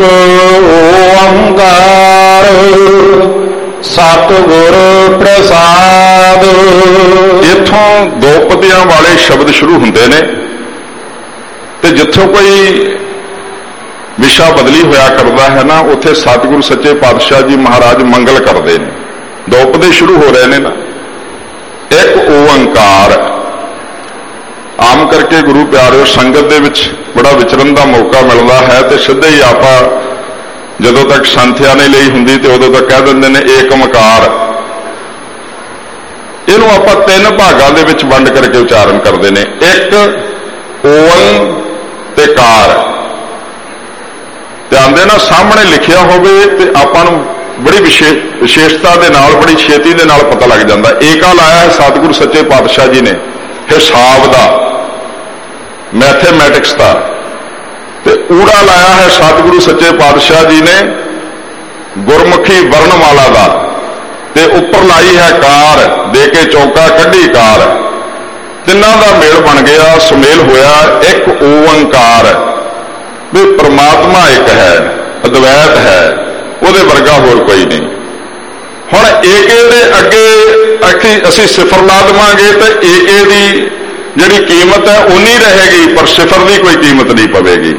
ਓੰਕਾਰ ਸਤਿਗੁਰ ਪ੍ਰਸਾਦ। ਇੱਥੋਂ ਦੋ ਪਦਿਆਂ ਵਾਲੇ ਸ਼ਬਦ ਸ਼ੁਰੂ ਹੁੰਦੇ ਨੇ ਤੇ ਜਿੱਥੋਂ ਕੋਈ ਵਿਸ਼ਾ ਬਦਲੀ ਹੋਇਆ ਕਰਦਾ ਹੈ ਨਾ, ਉੱਥੇ ਸਤਿਗੁਰੂ ਸੱਚੇ ਪਾਤਸ਼ਾਹ ਜੀ ਮਹਾਰਾਜ ਮੰਗਲ ਕਰਦੇ ਨੇ। ਦੋ ਪਦੇ ਸ਼ੁਰੂ ਹੋ ਰਹੇ ਨੇ ਨਾ, ਇੱਕ ਓੰਕਾਰ। ਆਮ ਕਰਕੇ ਗੁਰੂ ਪਿਆਰਿਓ ਸੰਗਤ ਦੇ ਵਿੱਚ ਬੜਾ ਵਿਚਰਨ ਦਾ ਮੌਕਾ ਮਿਲਦਾ ਹੈ ਤੇ ਸਿੱਧੇ ਹੀ ਆਪਾਂ ਜਦੋਂ ਤੱਕ ਸੰਥਿਆ ਨਹੀਂ ਲਈ ਹੁੰਦੀ ਤੇ ਉਦੋਂ ਤੱਕ ਕਹਿ ਦਿੰਦੇ ਨੇ ਏਕ ਓੰਕਾਰ। ਇਹਨੂੰ ਆਪਾਂ ਤਿੰਨ ਭਾਗਾਂ ਦੇ ਵਿੱਚ ਵੰਡ ਕਰਕੇ ਉਚਾਰਨ ਕਰਦੇ ਨੇ, ਇੱਕ ਓੰ ਤੇ ਕਾਰ। ਧਿਆਨ ਦੇਣਾ, ਸਾਹਮਣੇ ਲਿਖਿਆ ਹੋਵੇ ਤੇ ਆਪਾਂ ਨੂੰ ਬੜੀ ਵਿਸ਼ੇਸ਼ਤਾ ਦੇ ਨਾਲ, ਬੜੀ ਛੇਤੀ ਦੇ ਨਾਲ ਪਤਾ ਲੱਗ ਜਾਂਦਾ। ਏਕਾ ਲਾਇਆ ਹੈ ਸਤਿਗੁਰੂ ਸੱਚੇ ਪਾਤਸ਼ਾਹ ਜੀ ਨੇ ਹਿਸਾਬ ਦਾ, ਮੈਥੇਮੈਟਿਕਸ ਦਾ, ਤੇ ਊੜਾ ਲਾਇਆ ਹੈ ਸਤਿਗੁਰੂ ਸੱਚੇ ਪਾਤਸ਼ਾਹ ਜੀ ਨੇ ਗੁਰਮੁਖੀ ਵਰਣਮਾਲਾ ਦਾ, ਤੇ ਉੱਪਰ ਲਾਈ ਹੈ ਕਾਰ, ਦੇ ਕੇ ਚੌਕਾ ਕੱਢੀ ਕਾਰ। ਤਿੰਨਾਂ ਦਾ ਮੇਲ ਬਣ ਗਿਆ, ਸੁਮੇਲ ਹੋਇਆ ਇੱਕ ਓੰਕਾਰ। ਵੀ ਪਰਮਾਤਮਾ ਇੱਕ ਹੈ, ਅਦਵੈਤ ਹੈ, ਉਹਦੇ ਵਰਗਾ ਹੋਰ ਕੋਈ ਨਹੀਂ। ਹੁਣ ਏਕੇ ਦੇ ਅੱਗੇ ਅਸੀਂ ਸਿਫਰ ਲਾ ਦੇਵਾਂਗੇ ਤੇ ਏਕੇ ਦੀ ਜਿਹੜੀ ਕੀਮਤ ਹੈ ਉਨੀ ਰਹੇਗੀ, ਪਰ ਸਿਫਰ ਦੀ ਕੋਈ ਕੀਮਤ ਨਹੀਂ ਪਵੇਗੀ।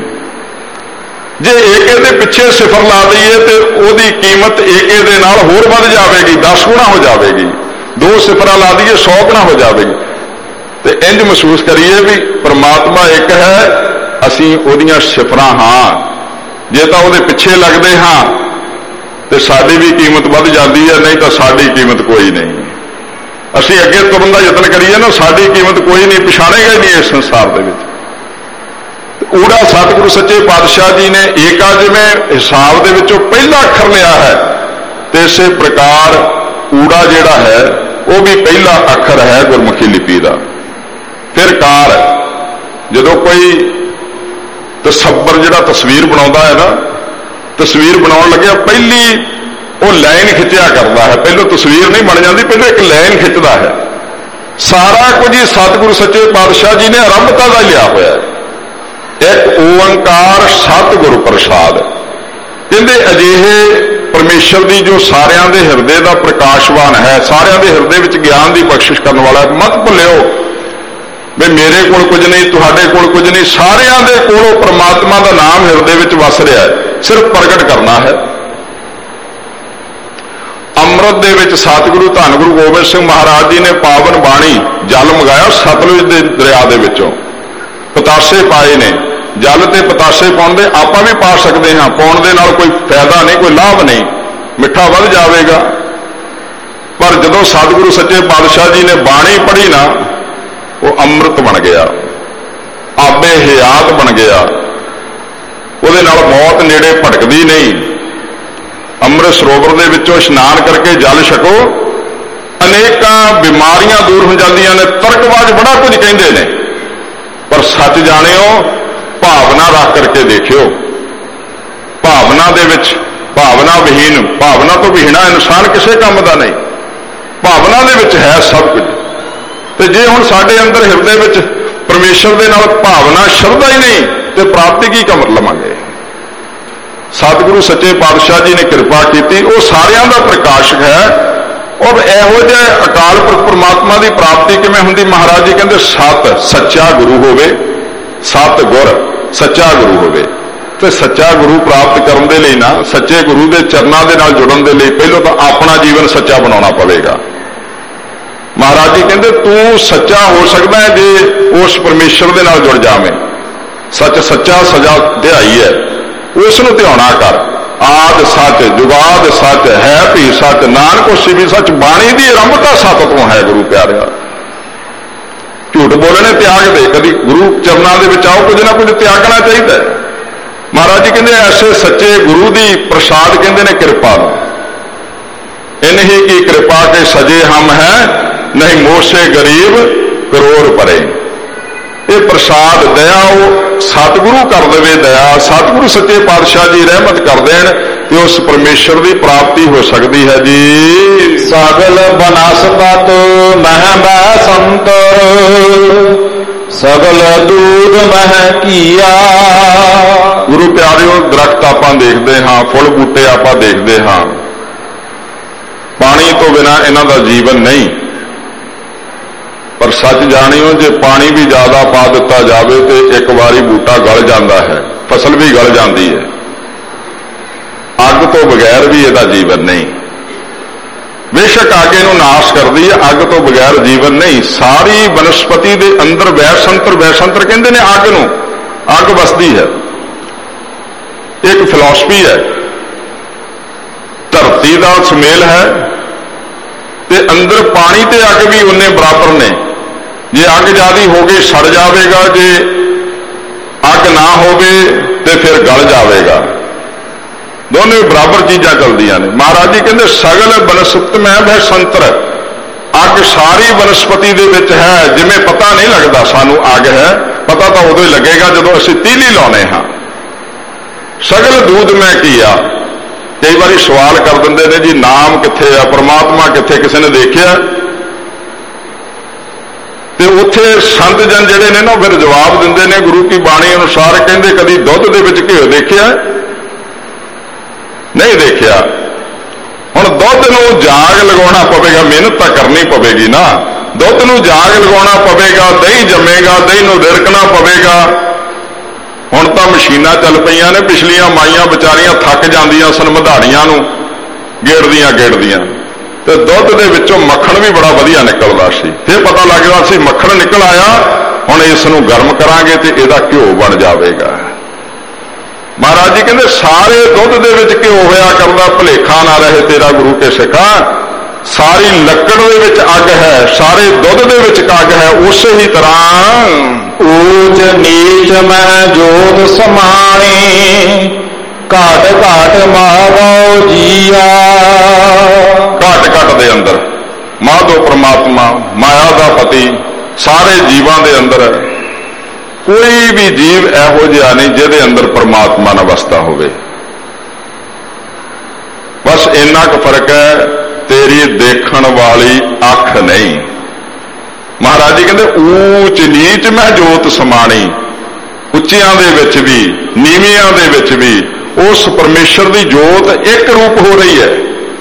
ਜੇ ਏਕੇ ਦੇ ਪਿੱਛੇ ਸਿਫਰ ਲਾ ਦਈਏ ਤੇ ਉਹਦੀ ਕੀਮਤ ਏਕੇ ਦੇ ਨਾਲ ਹੋਰ ਵੱਧ ਜਾਵੇਗੀ, ਦਸ ਗੁਣਾ ਹੋ ਜਾਵੇਗੀ। ਦੋ ਸਿਫਰਾਂ ਲਾ ਦਈਏ ਸੌ ਗੁਣਾ ਹੋ ਜਾਵੇਗੀ। ਤੇ ਇੰਜ ਮਹਿਸੂਸ ਕਰੀਏ ਵੀ ਪਰਮਾਤਮਾ ਇੱਕ ਹੈ, ਅਸੀਂ ਉਹਦੀਆਂ ਸਿਫਰਾਂ ਹਾਂ। ਜੇ ਤਾਂ ਉਹਦੇ ਪਿੱਛੇ ਲੱਗਦੇ ਹਾਂ ਤੇ ਸਾਡੀ ਵੀ ਕੀਮਤ ਵੱਧ ਜਾਂਦੀ ਹੈ, ਨਹੀਂ ਤਾਂ ਸਾਡੀ ਕੀਮਤ ਕੋਈ ਨਹੀਂ। ਅਸੀਂ ਅੱਗੇ ਤੁਰਨ ਦਾ ਯਤਨ ਕਰੀਏ ਨਾ, ਸਾਡੀ ਕੀਮਤ ਕੋਈ ਨਹੀਂ, ਪਛਾਣੇਗਾ ਹੀ ਨਹੀਂ ਇਸ ਸੰਸਾਰ ਦੇ ਵਿੱਚ। ਊੜਾ ਸਤਿਗੁਰੂ ਸੱਚੇ ਪਾਤਸ਼ਾਹ ਜੀ ਨੇ ਏਕਾ ਜਿਵੇਂ ਹਿਸਾਬ ਦੇ ਵਿੱਚੋਂ ਪਹਿਲਾ ਅੱਖਰ ਲਿਆ ਹੈ, ਤੇ ਇਸੇ ਪ੍ਰਕਾਰ ਊੜਾ ਜਿਹੜਾ ਹੈ ਉਹ ਵੀ ਪਹਿਲਾ ਅੱਖਰ ਹੈ ਗੁਰਮੁਖੀ ਲਿਪੀ ਦਾ। ਫਿਰ ਕਾਰ, ਜਦੋਂ ਕੋਈ ਤਸੱਵਰ ਜਿਹੜਾ ਤਸਵੀਰ ਬਣਾਉਂਦਾ ਹੈ ਨਾ, ਤਸਵੀਰ ਬਣਾਉਣ ਲੱਗਿਆ ਪਹਿਲੀ ਉਹ ਲਾਈਨ ਖਿੱਚਿਆ ਕਰਦਾ ਹੈ। ਪਹਿਲਾਂ ਤਸਵੀਰ ਨਹੀਂ ਬਣ ਜਾਂਦੀ, ਪਹਿਲਾਂ ਇੱਕ ਲਾਈਨ ਖਿੱਚਦਾ ਹੈ। ਸਾਰਾ ਕੁਝ ਹੀ ਸਤਿਗੁਰੂ ਸੱਚੇ ਪਾਤਸ਼ਾਹ ਜੀ ਨੇ ਆਰੰਭਤਾ ਦਾ ਲਿਆ ਹੋਇਆ ਹੈ। ਇੱਕ ਓੰਕਾਰ ਸਤਿਗੁਰ ਪ੍ਰਸਾਦ। ਕਹਿੰਦੇ ਅਜਿਹੇ ਪਰਮੇਸ਼ਰ ਦੀ ਜੋ ਸਾਰਿਆਂ ਦੇ ਹਿਰਦੇ ਦਾ ਪ੍ਰਕਾਸ਼ਵਾਨ ਹੈ, ਸਾਰਿਆਂ ਦੇ ਹਿਰਦੇ ਵਿੱਚ ਗਿਆਨ ਦੀ ਬਖਸ਼ਿਸ਼ ਕਰਨ ਵਾਲਾ। ਮਤ ਭੁੱਲਿਓ ਵੀ ਮੇਰੇ ਕੋਲ ਕੁਝ ਨਹੀਂ, ਤੁਹਾਡੇ ਕੋਲ ਕੁਝ ਨਹੀਂ, ਸਾਰਿਆਂ ਦੇ ਕੋਲੋਂ ਪਰਮਾਤਮਾ ਦਾ ਨਾਮ ਹਿਰਦੇ ਵਿੱਚ ਵਸ ਰਿਹਾ ਹੈ, ਸਿਰਫ ਪ੍ਰਗਟ ਕਰਨਾ ਹੈ। ਅੰਮ੍ਰਿਤ ਦੇ ਵਿੱਚ ਸਤਿਗੁਰੂ ਧੰਨ ਗੁਰੂ ਗੋਬਿੰਦ ਸਿੰਘ ਮਹਾਰਾਜ ਜੀ ਨੇ ਪਾਵਨ ਬਾਣੀ ਜਲ ਮੰਗਾਇਆ ਸਤਲੁਜ ਦੇ ਦਰਿਆ ਦੇ ਵਿੱਚੋਂ, ਪਤਾਸੇ ਪਾਏ ਨੇ। ਜਲ ਤੇ ਪਤਾਸੇ ਪਾਉਣ ਦੇ ਆਪਾਂ ਵੀ ਪਾ ਸਕਦੇ ਹਾਂ, ਪਾਉਣ ਦੇ ਨਾਲ ਕੋਈ ਫਾਇਦਾ ਨਹੀਂ, ਕੋਈ ਲਾਭ ਨਹੀਂ, ਮਿੱਠਾ ਵੱਧ ਜਾਵੇਗਾ। ਪਰ ਜਦੋਂ ਸਤਿਗੁਰੂ ਸੱਚੇ ਪਾਤਸ਼ਾਹ ਜੀ ਨੇ ਬਾਣੀ ਪੜ੍ਹੀ ਨਾ, ਉਹ ਅੰਮ੍ਰਿਤ ਬਣ ਗਿਆ, ਆਬੇ ਹਯਾਤ ਬਣ ਗਿਆ। ਉਹਦੇ ਨਾਲ ਮੌਤ ਨੇੜੇ ਭਟਕਦੀ ਨਹੀਂ। ਅੰਮ੍ਰਿਤ ਸਰੋਵਰ ਦੇ ਵਿੱਚੋਂ ਇਸ਼ਨਾਨ ਕਰਕੇ ਜਲ ਛਕੋ, ਅਨੇਕਾਂ ਬਿਮਾਰੀਆਂ ਦੂਰ ਹੋ ਜਾਂਦੀਆਂ ਨੇ। ਤਰਕਬਾਜ਼ ਬੜਾ ਕੁਝ ਕਹਿੰਦੇ ਨੇ, ਪਰ ਸੱਚ ਜਾਣਿਓ, ਭਾਵਨਾ ਰੱਖ ਕਰਕੇ ਦੇਖਿਓ। ਭਾਵਨਾ ਦੇ ਵਿੱਚ, ਭਾਵਨਾ ਵਿਹੀਨ, ਭਾਵਨਾ ਤੋਂ ਵਿਹੀਣਾ ਇਨਸਾਨ ਕਿਸੇ ਕੰਮ ਦਾ ਨਹੀਂ। ਭਾਵਨਾ ਦੇ ਵਿੱਚ ਹੈ ਸਭ ਕੁਝ। ਤੇ ਜੇ ਹੁਣ ਸਾਡੇ ਅੰਦਰ ਹਿਰਦੇ ਵਿੱਚ ਪਰਮੇਸ਼ਰ ਦੇ ਨਾਲ ਭਾਵਨਾ, ਸ਼ਰਧਾ ਹੀ ਨਹੀਂ, ਤੇ ਪ੍ਰਾਪਤੀ ਕੀ ਕਰ ਲਵਾਂਗੇ। ਸਤਿਗੁਰੂ ਸੱਚੇ ਪਾਤਸ਼ਾਹ ਜੀ ਨੇ ਕਿਰਪਾ ਕੀਤੀ, ਉਹ ਸਾਰਿਆਂ ਦਾ ਪ੍ਰਕਾਸ਼ਕ ਹੈ। ਔਰ ਇਹੋ ਜਿਹੇ ਅਕਾਲ ਪੁਰਖ ਪਰਮਾਤਮਾ ਦੀ ਪ੍ਰਾਪਤੀ ਕਿਵੇਂ ਹੁੰਦੀ? ਮਹਾਰਾਜ ਜੀ ਕਹਿੰਦੇ ਸਤ ਸੱਚਾ ਗੁਰੂ ਹੋਵੇ, ਸਤ ਗੁਰ ਸੱਚਾ ਗੁਰੂ ਹੋਵੇ। ਤੇ ਸੱਚਾ ਗੁਰੂ ਪ੍ਰਾਪਤ ਕਰਨ ਦੇ ਲਈ ਨਾ, ਸੱਚੇ ਗੁਰੂ ਦੇ ਚਰਨਾਂ ਦੇ ਨਾਲ ਜੁੜਨ ਦੇ ਲਈ ਪਹਿਲਾਂ ਤਾਂ ਆਪਣਾ ਜੀਵਨ ਸੱਚਾ ਬਣਾਉਣਾ ਪਵੇਗਾ। ਮਹਾਰਾਜ ਜੀ ਕਹਿੰਦੇ ਤੂੰ ਸੱਚਾ ਹੋ ਸਕਦਾ ਹੈ ਜੇ ਉਸ ਪਰਮੇਸ਼ਰ ਦੇ ਨਾਲ ਜੁੜ ਜਾਵੇਂ। ਸੱਚ ਸੱਚਾ ਸਜਾ ਧਿਆਈ ਹੈ, ਉਸ ਨੂੰ ਧਿਆਉਣਾ ਕਰ। ਆਦਿ ਸੱਚ ਜੁਗਾਦ ਸੱਚ ਹੈ ਭੀ ਸੱਚ, ਨਾਨਕ ਹੋਸੀ ਵੀ ਸੱਚ, ਬਾਣੀ ਦੀ ਆਰੰਭਤਾ ਸੱਚ ਤੋਂ ਹੈ। ਗੁਰੂ ਪਿਆਰਿਆ, ਝੂਠ ਬੋਲਣੇ ਤਿਆਗ ਦੇ। ਕਦੀ ਗੁਰੂ ਚਰਨਾਂ ਦੇ ਵਿੱਚ ਆਓ, ਕੁਝ ਨਾ ਕੁਝ ਤਿਆਗਣਾ ਚਾਹੀਦਾ ਹੈ। ਮਹਾਰਾਜ ਜੀ ਕਹਿੰਦੇ ਐਸੇ ਸੱਚੇ ਗੁਰੂ ਦੀ ਪ੍ਰਸਾਦ ਕਹਿੰਦੇ ਨੇ ਕਿਰਪਾ ਨੂੰ। ਇਨਹੀ ਕੀ ਕਿਰਪਾ ਕੇ ਸਜੇ ਹਮ ਹੈ, ਨਹੀਂ ਮੋਸੇ ਗਰੀਬ ਕਰੋੜ ਪਰੇ। ਇਹ ਪ੍ਰਸਾਦ ਦਇਆ ਉਹ ਸਤਿਗੁਰੂ ਕਰ ਦੇਵੇ ਦਇਆ, ਸਤਿਗੁਰੂ ਸੱਚੇ ਪਾਤਸ਼ਾਹ ਜੀ ਰਹਿਮਤ ਕਰ ਦੇਣ ਤੇ ਉਸ ਪਰਮੇਸ਼ਰ ਦੀ ਪ੍ਰਾਪਤੀ ਹੋ ਸਕਦੀ ਹੈ ਜੀ। ਸਗਲ ਬਨਸਪਤ ਮਹਿ ਬੈ ਸੰਤਰ, ਸਗਲ ਦੂਧ ਮਹਿ ਕੀਆ। ਗੁਰੂ ਪਿਆਰਿਓ, ਦਰਖਤ ਆਪਾਂ ਦੇਖਦੇ ਹਾਂ, ਫੁੱਲ ਬੂਟੇ ਆਪਾਂ ਦੇਖਦੇ ਹਾਂ, ਪਾਣੀ ਤੋਂ ਬਿਨਾਂ ਇਹਨਾਂ ਦਾ ਜੀਵਨ ਨਹੀਂ। ਪਰ ਸੱਚ ਜਾਣਿਓ, ਜੇ ਪਾਣੀ ਵੀ ਜ਼ਿਆਦਾ ਪਾ ਦਿੱਤਾ ਜਾਵੇ ਤੇ ਇੱਕ ਵਾਰੀ ਬੂਟਾ ਗਲ ਜਾਂਦਾ ਹੈ, ਫਸਲ ਵੀ ਗਲ ਜਾਂਦੀ ਹੈ। ਅੱਗ ਤੋਂ ਬਗੈਰ ਵੀ ਇਹਦਾ ਜੀਵਨ ਨਹੀਂ। ਬੇਸ਼ੱਕ ਅੱਗ ਇਹਨੂੰ ਨਾਸ਼ ਕਰਦੀ ਹੈ, ਅੱਗ ਤੋਂ ਬਗੈਰ ਜੀਵਨ ਨਹੀਂ। ਸਾਰੀ ਬਨਸਪਤੀ ਦੇ ਅੰਦਰ ਵੈਸੰਤਰ, ਵੈਸੰਤਰ ਕਹਿੰਦੇ ਨੇ ਅੱਗ ਨੂੰ, ਅੱਗ ਵਸਦੀ ਹੈ। ਇੱਕ ਫਿਲਾਸਫੀ ਹੈ, ਧਰਤੀ ਦਾ ਸੁਮੇਲ ਹੈ ਤੇ ਅੰਦਰ ਪਾਣੀ ਤੇ ਅੱਗ ਵੀ ਉਨੇ ਬਰਾਬਰ ਨੇ। ਜੇ ਅੱਗ ਜ਼ਿਆਦੀ ਹੋ ਗਈ ਸੜ ਜਾਵੇਗਾ, ਜੇ ਅੱਗ ਨਾ ਹੋਵੇ ਤੇ ਫਿਰ ਗਲ ਜਾਵੇਗਾ। ਦੋਨੇ ਬਰਾਬਰ ਚੀਜ਼ਾਂ ਚੱਲਦੀਆਂ ਨੇ। ਮਹਾਰਾਜ ਜੀ ਕਹਿੰਦੇ ਸਗਲ ਬਨਸਪਤ ਮੈਂ ਭੈ ਸੰਤਰ, ਅੱਗ ਸਾਰੀ ਬਨਸਪਤੀ ਦੇ ਵਿੱਚ ਹੈ। ਜਿਵੇਂ ਪਤਾ ਨਹੀਂ ਲੱਗਦਾ ਸਾਨੂੰ ਅੱਗ ਹੈ, ਪਤਾ ਤਾਂ ਉਦੋਂ ਹੀ ਲੱਗੇਗਾ ਜਦੋਂ ਅਸੀਂ ਤੀਲੀ ਲਾਉਨੇ ਹਾਂ। ਸਗਲ ਦੂਧ ਮੈਂ ਕੀਆ। ਕਈ ਵਾਰੀ ਸਵਾਲ ਕਰ ਦਿੰਦੇ ਨੇ ਜੀ ਨਾਮ ਕਿੱਥੇ ਆ, ਪਰਮਾਤਮਾ ਕਿੱਥੇ, ਕਿਸੇ ਨੇ ਦੇਖਿਆ? ਤੇ ਉੱਥੇ ਸੰਤ ਜਨ ਜਿਹੜੇ ਨੇ ਨਾ ਫਿਰ ਜਵਾਬ ਦਿੰਦੇ ਨੇ ਗੁਰੂ ਕੀ ਬਾਣੀ ਅਨੁਸਾਰ, ਕਹਿੰਦੇ ਕਦੀ ਦੁੱਧ ਦੇ ਵਿੱਚ ਘਿਓ ਦੇਖਿਆ? ਨਹੀਂ ਦੇਖਿਆ। ਹੁਣ ਦੁੱਧ ਨੂੰ ਜਾਗ ਲਗਾਉਣਾ ਪਵੇਗਾ, ਮਿਹਨਤ ਤਾਂ ਕਰਨੀ ਪਵੇਗੀ ਨਾ। ਦੁੱਧ ਨੂੰ ਜਾਗ ਲਗਾਉਣਾ ਪਵੇਗਾ, ਦਹੀਂ ਜੰਮੇਗਾ, ਦਹੀਂ ਨੂੰ ਰਿੜਕਣਾ ਪਵੇਗਾ। ਹੁਣ ਤਾਂ ਮਸ਼ੀਨਾਂ ਚੱਲ ਪਈਆਂ ਨੇ, ਪਿਛਲੀਆਂ ਮਾਈਆਂ ਵਿਚਾਰੀਆਂ ਥੱਕ ਜਾਂਦੀਆਂ ਸਨ ਮਧਾੜੀਆਂ ਨੂੰ ਗੇੜਦੀਆਂ ਗੇੜਦੀਆਂ, ਤੇ ਦੁੱਧ ਦੇ ਵਿੱਚੋਂ ਮੱਖਣ ਵੀ ਬੜਾ ਵਧੀਆ ਨਿਕਲਦਾ ਸੀ। ਫਿਰ ਪਤਾ ਲੱਗਦਾ ਸੀ ਮੱਖਣ ਨਿਕਲ ਆਇਆ, ਹੁਣ ਇਸ ਨੂੰ ਗਰਮ ਕਰਾਂਗੇ ਤੇ ਇਹਦਾ ਘਿਓ ਬਣ ਜਾਵੇਗਾ। ਮਹਾਰਾਜ ਜੀ ਕਹਿੰਦੇ ਸਾਰੇ ਦੁੱਧ ਦੇ ਵਿੱਚ ਘਿਓ ਹੋਇਆ ਕਰਦਾ, ਭੁਲੇਖਾ ਨਾ ਰਹੇ ਤੇਰਾ ਗੁਰੂ ਕੇ ਸਿੱਖਾ। ਸਾਰੀ ਲੱਕੜ ਦੇ ਵਿੱਚ ਅੱਗ ਹੈ, ਸਾਰੇ ਦੁੱਧ ਦੇ ਵਿੱਚ ਅੱਗ ਹੈ। ਉਸੇ ਹੀ ਤਰ੍ਹਾਂ ਊਚ ਨੀਚ ਮੈਂ ਜੋਤ ਸਮਾਣੀ, ਘਾਟ ਘਾਟ ਮਾਵੋ ਜੀਆ। ਘਟ ਘਟ ਦੇ ਅੰਦਰ ਮਾਧੋ ਪ੍ਰਮਾਤਮਾ, ਮਾਇਆ ਦਾ ਪਤੀ, ਸਾਰੇ ਜੀਵਾਂ ਦੇ ਅੰਦਰ ਕੋਈ ਵੀ ਜੀਵ ਇਹੋ ਜਿਹਾ ਨਹੀਂ ਜਿਹਦੇ ਅੰਦਰ ਪ੍ਰਮਾਤਮਾ ਨਾ ਵਸਦਾ ਹੋਵੇ। ਬਸ ਇੰਨਾ ਕੁ ਫਰਕ ਹੈ, ਤੇਰੀ ਦੇਖਣ ਵਾਲੀ ਅੱਖ ਨਹੀਂ। ਮਹਾਰਾਜ ਜੀ ਕਹਿੰਦੇ ਊਚ ਨੀਚ ਮੈਂ ਜੋਤ ਸਮਾਣੀ, ਉੱਚਿਆਂ ਦੇ ਵਿੱਚ ਵੀ ਨੀਵਿਆਂ ਦੇ ਵਿੱਚ ਵੀ ਉਸ ਪਰਮੇਸ਼ਰ ਦੀ ਜੋਤ ਇੱਕ ਰੂਪ ਹੋ ਰਹੀ ਹੈ।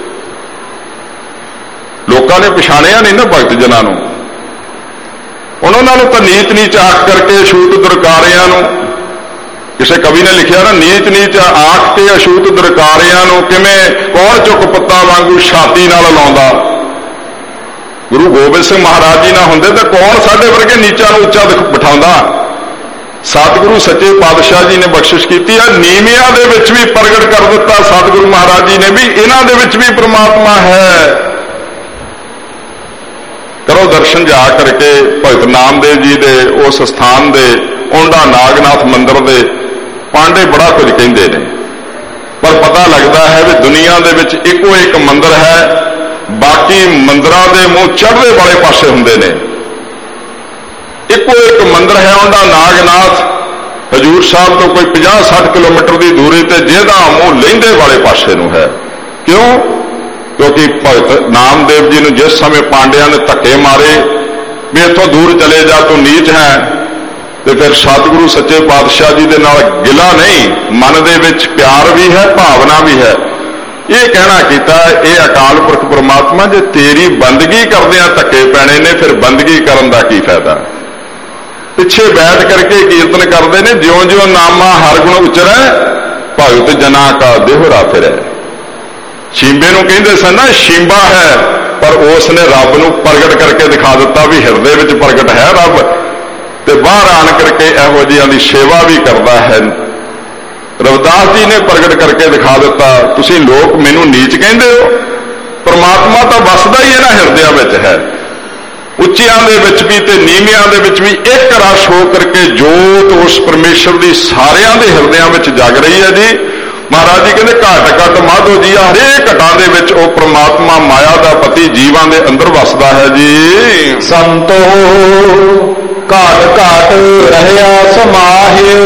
ਲੋਕਾਂ ਨੇ ਪਛਾਣਿਆ ਨਹੀਂ ਨਾ ਭਗਤ ਜਨਾਂ ਨੂੰ, ਉਹਨਾਂ ਨੂੰ ਤਾਂ ਨੀਚ ਨੀਚ ਆਖ ਕਰਕੇ ਅਛੂਤ ਦੁਰਕਾਰਿਆਂ ਨੂੰ, ਕਿਸੇ ਕਵੀ ਨੇ ਲਿਖਿਆ ਨਾ, ਨੀਚ ਨੀਚ ਆਖ ਕੇ ਅਛੂਤ ਦੁਰਕਾਰਿਆਂ ਨੂੰ ਕਿਵੇਂ ਕੌਣ ਚੁੱਕ ਪੱਤਾ ਵਾਂਗੂ ਛਾਤੀ ਨਾਲ ਲਾਉਂਦਾ। ਗੁਰੂ ਗੋਬਿੰਦ ਸਿੰਘ ਮਹਾਰਾਜ ਜੀ ਨਾ ਹੁੰਦੇ ਤਾਂ ਕੌਣ ਸਾਡੇ ਵਰਗੇ ਨੀਚਾਂ ਨੂੰ ਉੱਚਾ ਬਿਠਾਉਂਦਾ। ਸਤਿਗੁਰੂ ਸੱਚੇ ਪਾਤਸ਼ਾਹ ਜੀ ਨੇ ਬਖਸ਼ਿਸ਼ ਕੀਤੀ ਹੈ, ਨੀਵਿਆਂ ਦੇ ਵਿੱਚ ਵੀ ਪ੍ਰਗਟ ਕਰ ਦਿੱਤਾ ਸਤਿਗੁਰੂ ਮਹਾਰਾਜ ਜੀ ਨੇ ਵੀ ਇਹਨਾਂ ਦੇ ਵਿੱਚ ਵੀ ਪ੍ਰਮਾਤਮਾ ਹੈ। ਕਰੋ ਦਰਸ਼ਨ ਜਾ ਕਰਕੇ ਭਗਤ ਨਾਮਦੇਵ ਜੀ ਦੇ ਉਸ ਸਥਾਨ ਦੇ, ਔਂਡਾ ਨਾਗਨਾਥ ਮੰਦਿਰ ਦੇ ਪਾਂਡੇ ਬੜਾ ਕੁਝ ਕਹਿੰਦੇ ਨੇ, ਪਰ ਪਤਾ ਲੱਗਦਾ ਹੈ ਵੀ ਦੁਨੀਆ ਦੇ ਵਿੱਚ ਇੱਕੋ ਇੱਕ ਮੰਦਿਰ ਹੈ, ਬਾਕੀ ਮੰਦਿਰਾਂ ਦੇ ਮੂੰਹ ਚੜ੍ਹਦੇ ਵਾਲੇ ਪਾਸੇ ਹੁੰਦੇ ਨੇ। ਇੱਕੋ ਇੱਕ ਮੰਦਿਰ ਹੈ ਔਂਡਾ ਨਾਗਨਾਥ, ਹਜੂਰ ਸਾਹਿਬ ਤੋਂ ਕੋਈ ਪੰਜਾਹ ਸੱਠ ਕਿਲੋਮੀਟਰ ਦੀ ਦੂਰੀ ਤੇ, ਜਿਹਦਾ ਮੂੰਹ ਲਹਿੰਦੇ ਵਾਲੇ ਪਾਸੇ ਨੂੰ ਹੈ। ਕਿਉਂ? ਕਿਉਂਕਿ ਭਗਤ ਨਾਮਦੇਵ ਜੀ ਨੂੰ ਜਿਸ ਸਮੇਂ ਪਾਂਡਿਆਂ ਨੇ ਧੱਕੇ ਮਾਰੇ ਵੀ ਇੱਥੋਂ ਦੂਰ ਚਲੇ ਜਾ, ਤੂੰ ਨੀਚ ਹੈ, ਤੇ ਫਿਰ ਸਤਿਗੁਰੂ ਸੱਚੇ ਪਾਤਸ਼ਾਹ ਜੀ ਦੇ ਨਾਲ ਗਿਲਾ ਨਹੀਂ, ਮਨ ਦੇ ਵਿੱਚ ਪਿਆਰ ਵੀ ਹੈ, ਭਾਵਨਾ ਵੀ ਹੈ। ਇਹ ਕਹਿਣਾ ਕੀਤਾ, ਇਹ ਅਕਾਲ ਪੁਰਖ ਪਰਮਾਤਮਾ ਜੇ ਤੇਰੀ ਬੰਦਗੀ ਕਰਦਿਆਂ ਧੱਕੇ ਪੈਣੇ ਨੇ, ਫਿਰ ਬੰਦਗੀ ਕਰਨ ਦਾ ਕੀ ਫਾਇਦਾ? ਪਿੱਛੇ ਬੈਠ ਕਰਕੇ ਕੀਰਤਨ ਕਰਦੇ ਨੇ, ਜਿਉਂ ਜਿਉਂ ਨਾਮਾ ਹਰ ਗੁਣ ਉਚਰੈ ਭਗਤ ਜਨਾ ਕਾ ਦੇਹੁਰਾ ਫਿਰੈ। ਸ਼ੀਂਬੇ ਨੂੰ ਕਹਿੰਦੇ ਸਨ ਨਾ ਸ਼ੀਂਬਾ ਹੈ, ਪਰ ਉਸ ਨੇ ਰੱਬ ਨੂੰ ਪ੍ਰਗਟ ਕਰਕੇ ਦਿਖਾ ਦਿੱਤਾ ਵੀ ਹਿਰਦੇ ਵਿੱਚ ਪ੍ਰਗਟ ਹੈ ਰੱਬ, ਤੇ ਬਾਹਰ ਆਣ ਕਰਕੇ ਇਹੋ ਜਿਹਿਆਂ ਦੀ ਸੇਵਾ ਵੀ ਕਰਦਾ ਹੈ। ਰਵਿਦਾਸ ਜੀ ਨੇ ਪ੍ਰਗਟ ਕਰਕੇ ਦਿਖਾ ਦਿੱਤਾ, ਤੁਸੀਂ ਲੋਕ ਮੈਨੂੰ ਨੀਚ ਕਹਿੰਦੇ ਹੋ, ਪਰਮਾਤਮਾ ਤਾਂ ਵਸਦਾ ਹੀ ਇਹਨਾਂ ਹਿਰਦਿਆਂ ਵਿੱਚ ਹੈ। ਉੱਚਿਆਂ ਦੇ ਵਿੱਚ ਵੀ ਤੇ ਨੀਵਿਆਂ ਦੇ ਵਿੱਚ ਵੀ ਇੱਕ ਰਸ ਹੋ ਕਰਕੇ ਜੋਤ ਉਸ ਪਰਮੇਸ਼ਰ ਦੀ ਸਾਰਿਆਂ ਦੇ ਹਿਰਦਿਆਂ ਵਿੱਚ ਜਗ ਰਹੀ ਹੈ ਜੀ। ਮਹਾਰਾਜ ਜੀ ਕਹਿੰਦੇ ਘਟ ਘਟ ਮਾਧੋ ਜੀ, ਹਰੇਕ ਘਟਾਂ ਦੇ ਵਿੱਚ ਉਹ ਪ੍ਰਮਾਤਮਾ ਮਾਇਆ ਦਾ ਪਤੀ ਜੀਵਾਂ ਦੇ ਅੰਦਰ ਵਸਦਾ ਹੈ ਜੀ। ਸੰਤੋ ਘਾਟ ਘਾਟ ਰਹਿਆ ਸਮਾਹਿਓ।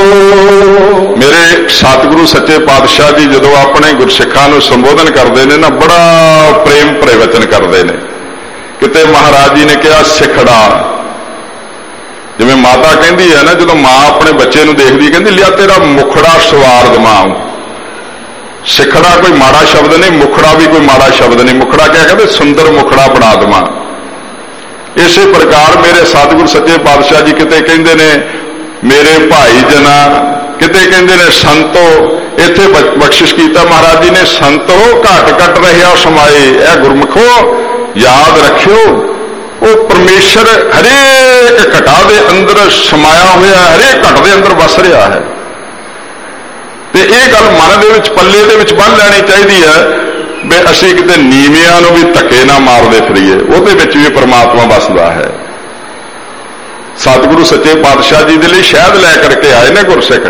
ਮੇਰੇ ਸਤਿਗੁਰੂ ਸੱਚੇ ਪਾਤਸ਼ਾਹ ਜੀ ਜਦੋਂ ਆਪਣੇ ਗੁਰਸਿੱਖਾਂ ਨੂੰ ਸੰਬੋਧਨ ਕਰਦੇ ਨੇ ਨਾ, ਬੜਾ ਪ੍ਰੇਮ ਭਰੇ ਵਚਨ ਕਰਦੇ ਨੇ। ਕਿਤੇ ਮਹਾਰਾਜ ਜੀ ਨੇ ਕਿਹਾ ਸਿਖੜਾ, ਜਿਵੇਂ ਮਾਤਾ ਕਹਿੰਦੀ ਹੈ ਨਾ, ਜਦੋਂ ਮਾਂ ਆਪਣੇ ਬੱਚੇ ਨੂੰ ਦੇਖਦੀ ਕਹਿੰਦੀ ਲਿਆ ਤੇਰਾ ਮੁਖੜਾ ਸਵਾਰ ਦਵਾਂ। ਸਿਖੜਾ ਕੋਈ ਮਾੜਾ ਸ਼ਬਦ ਨਹੀਂ, ਮੁਖੜਾ ਵੀ ਕੋਈ ਮਾੜਾ ਸ਼ਬਦ ਨਹੀਂ। ਮੁਖੜਾ ਕਿਹਾ ਕਹਿੰਦੇ ਸੁੰਦਰ ਮੁਖੜਾ ਬਣਾ ਦਵਾਂ। ਇਸੇ ਪ੍ਰਕਾਰ ਮੇਰੇ ਸਤਿਗੁਰੂ ਸੱਚੇ ਪਾਤਸ਼ਾਹ ਜੀ ਕਿਤੇ ਕਹਿੰਦੇ ਨੇ ਮੇਰੇ ਭਾਈ ਜਨਾ, ਕਿਤੇ ਕਹਿੰਦੇ ਨੇ ਸੰਤੋ। ਇੱਥੇ ਬਖਸ਼ਿਸ਼ ਕੀਤਾ ਮਹਾਰਾਜ ਜੀ ਨੇ, ਸੰਤੋ ਘਟ ਘਟ ਰਹਿਆ ਸਮਾਏ। ਇਹ ਗੁਰਮੁਖੋ ਯਾਦ ਰੱਖਿਓ, ਉਹ ਪਰਮੇਸ਼ਰ ਹਰੇਕ ਘਟਾ ਦੇ ਅੰਦਰ ਸਮਾਇਆ ਹੋਇਆ, ਹਰੇਕ ਘਟ ਦੇ ਅੰਦਰ ਵਸ ਰਿਹਾ ਹੈ। ਤੇ ਇਹ ਗੱਲ ਮਨ ਦੇ ਵਿੱਚ ਪੱਲੇ ਦੇ ਵਿੱਚ ਬੰਨ੍ਹ ਲੈਣੀ ਚਾਹੀਦੀ ਹੈ ਵੀ ਅਸੀਂ ਕਿਤੇ ਨੀਵਿਆਂ ਨੂੰ ਵੀ ਧੱਕੇ ਨਾ ਮਾਰਦੇ ਫਿਰੀਏ, ਉਹਦੇ ਵਿੱਚ ਵੀ ਪਰਮਾਤਮਾ ਵਸਦਾ ਹੈ। ਸਤਿਗੁਰੂ ਸੱਚੇ ਪਾਤਸ਼ਾਹ ਜੀ ਦੇ ਲਈ ਸ਼ਹਿਦ ਲੈ ਕਰਕੇ ਆਏ ਨੇ ਗੁਰਸਿੱਖ।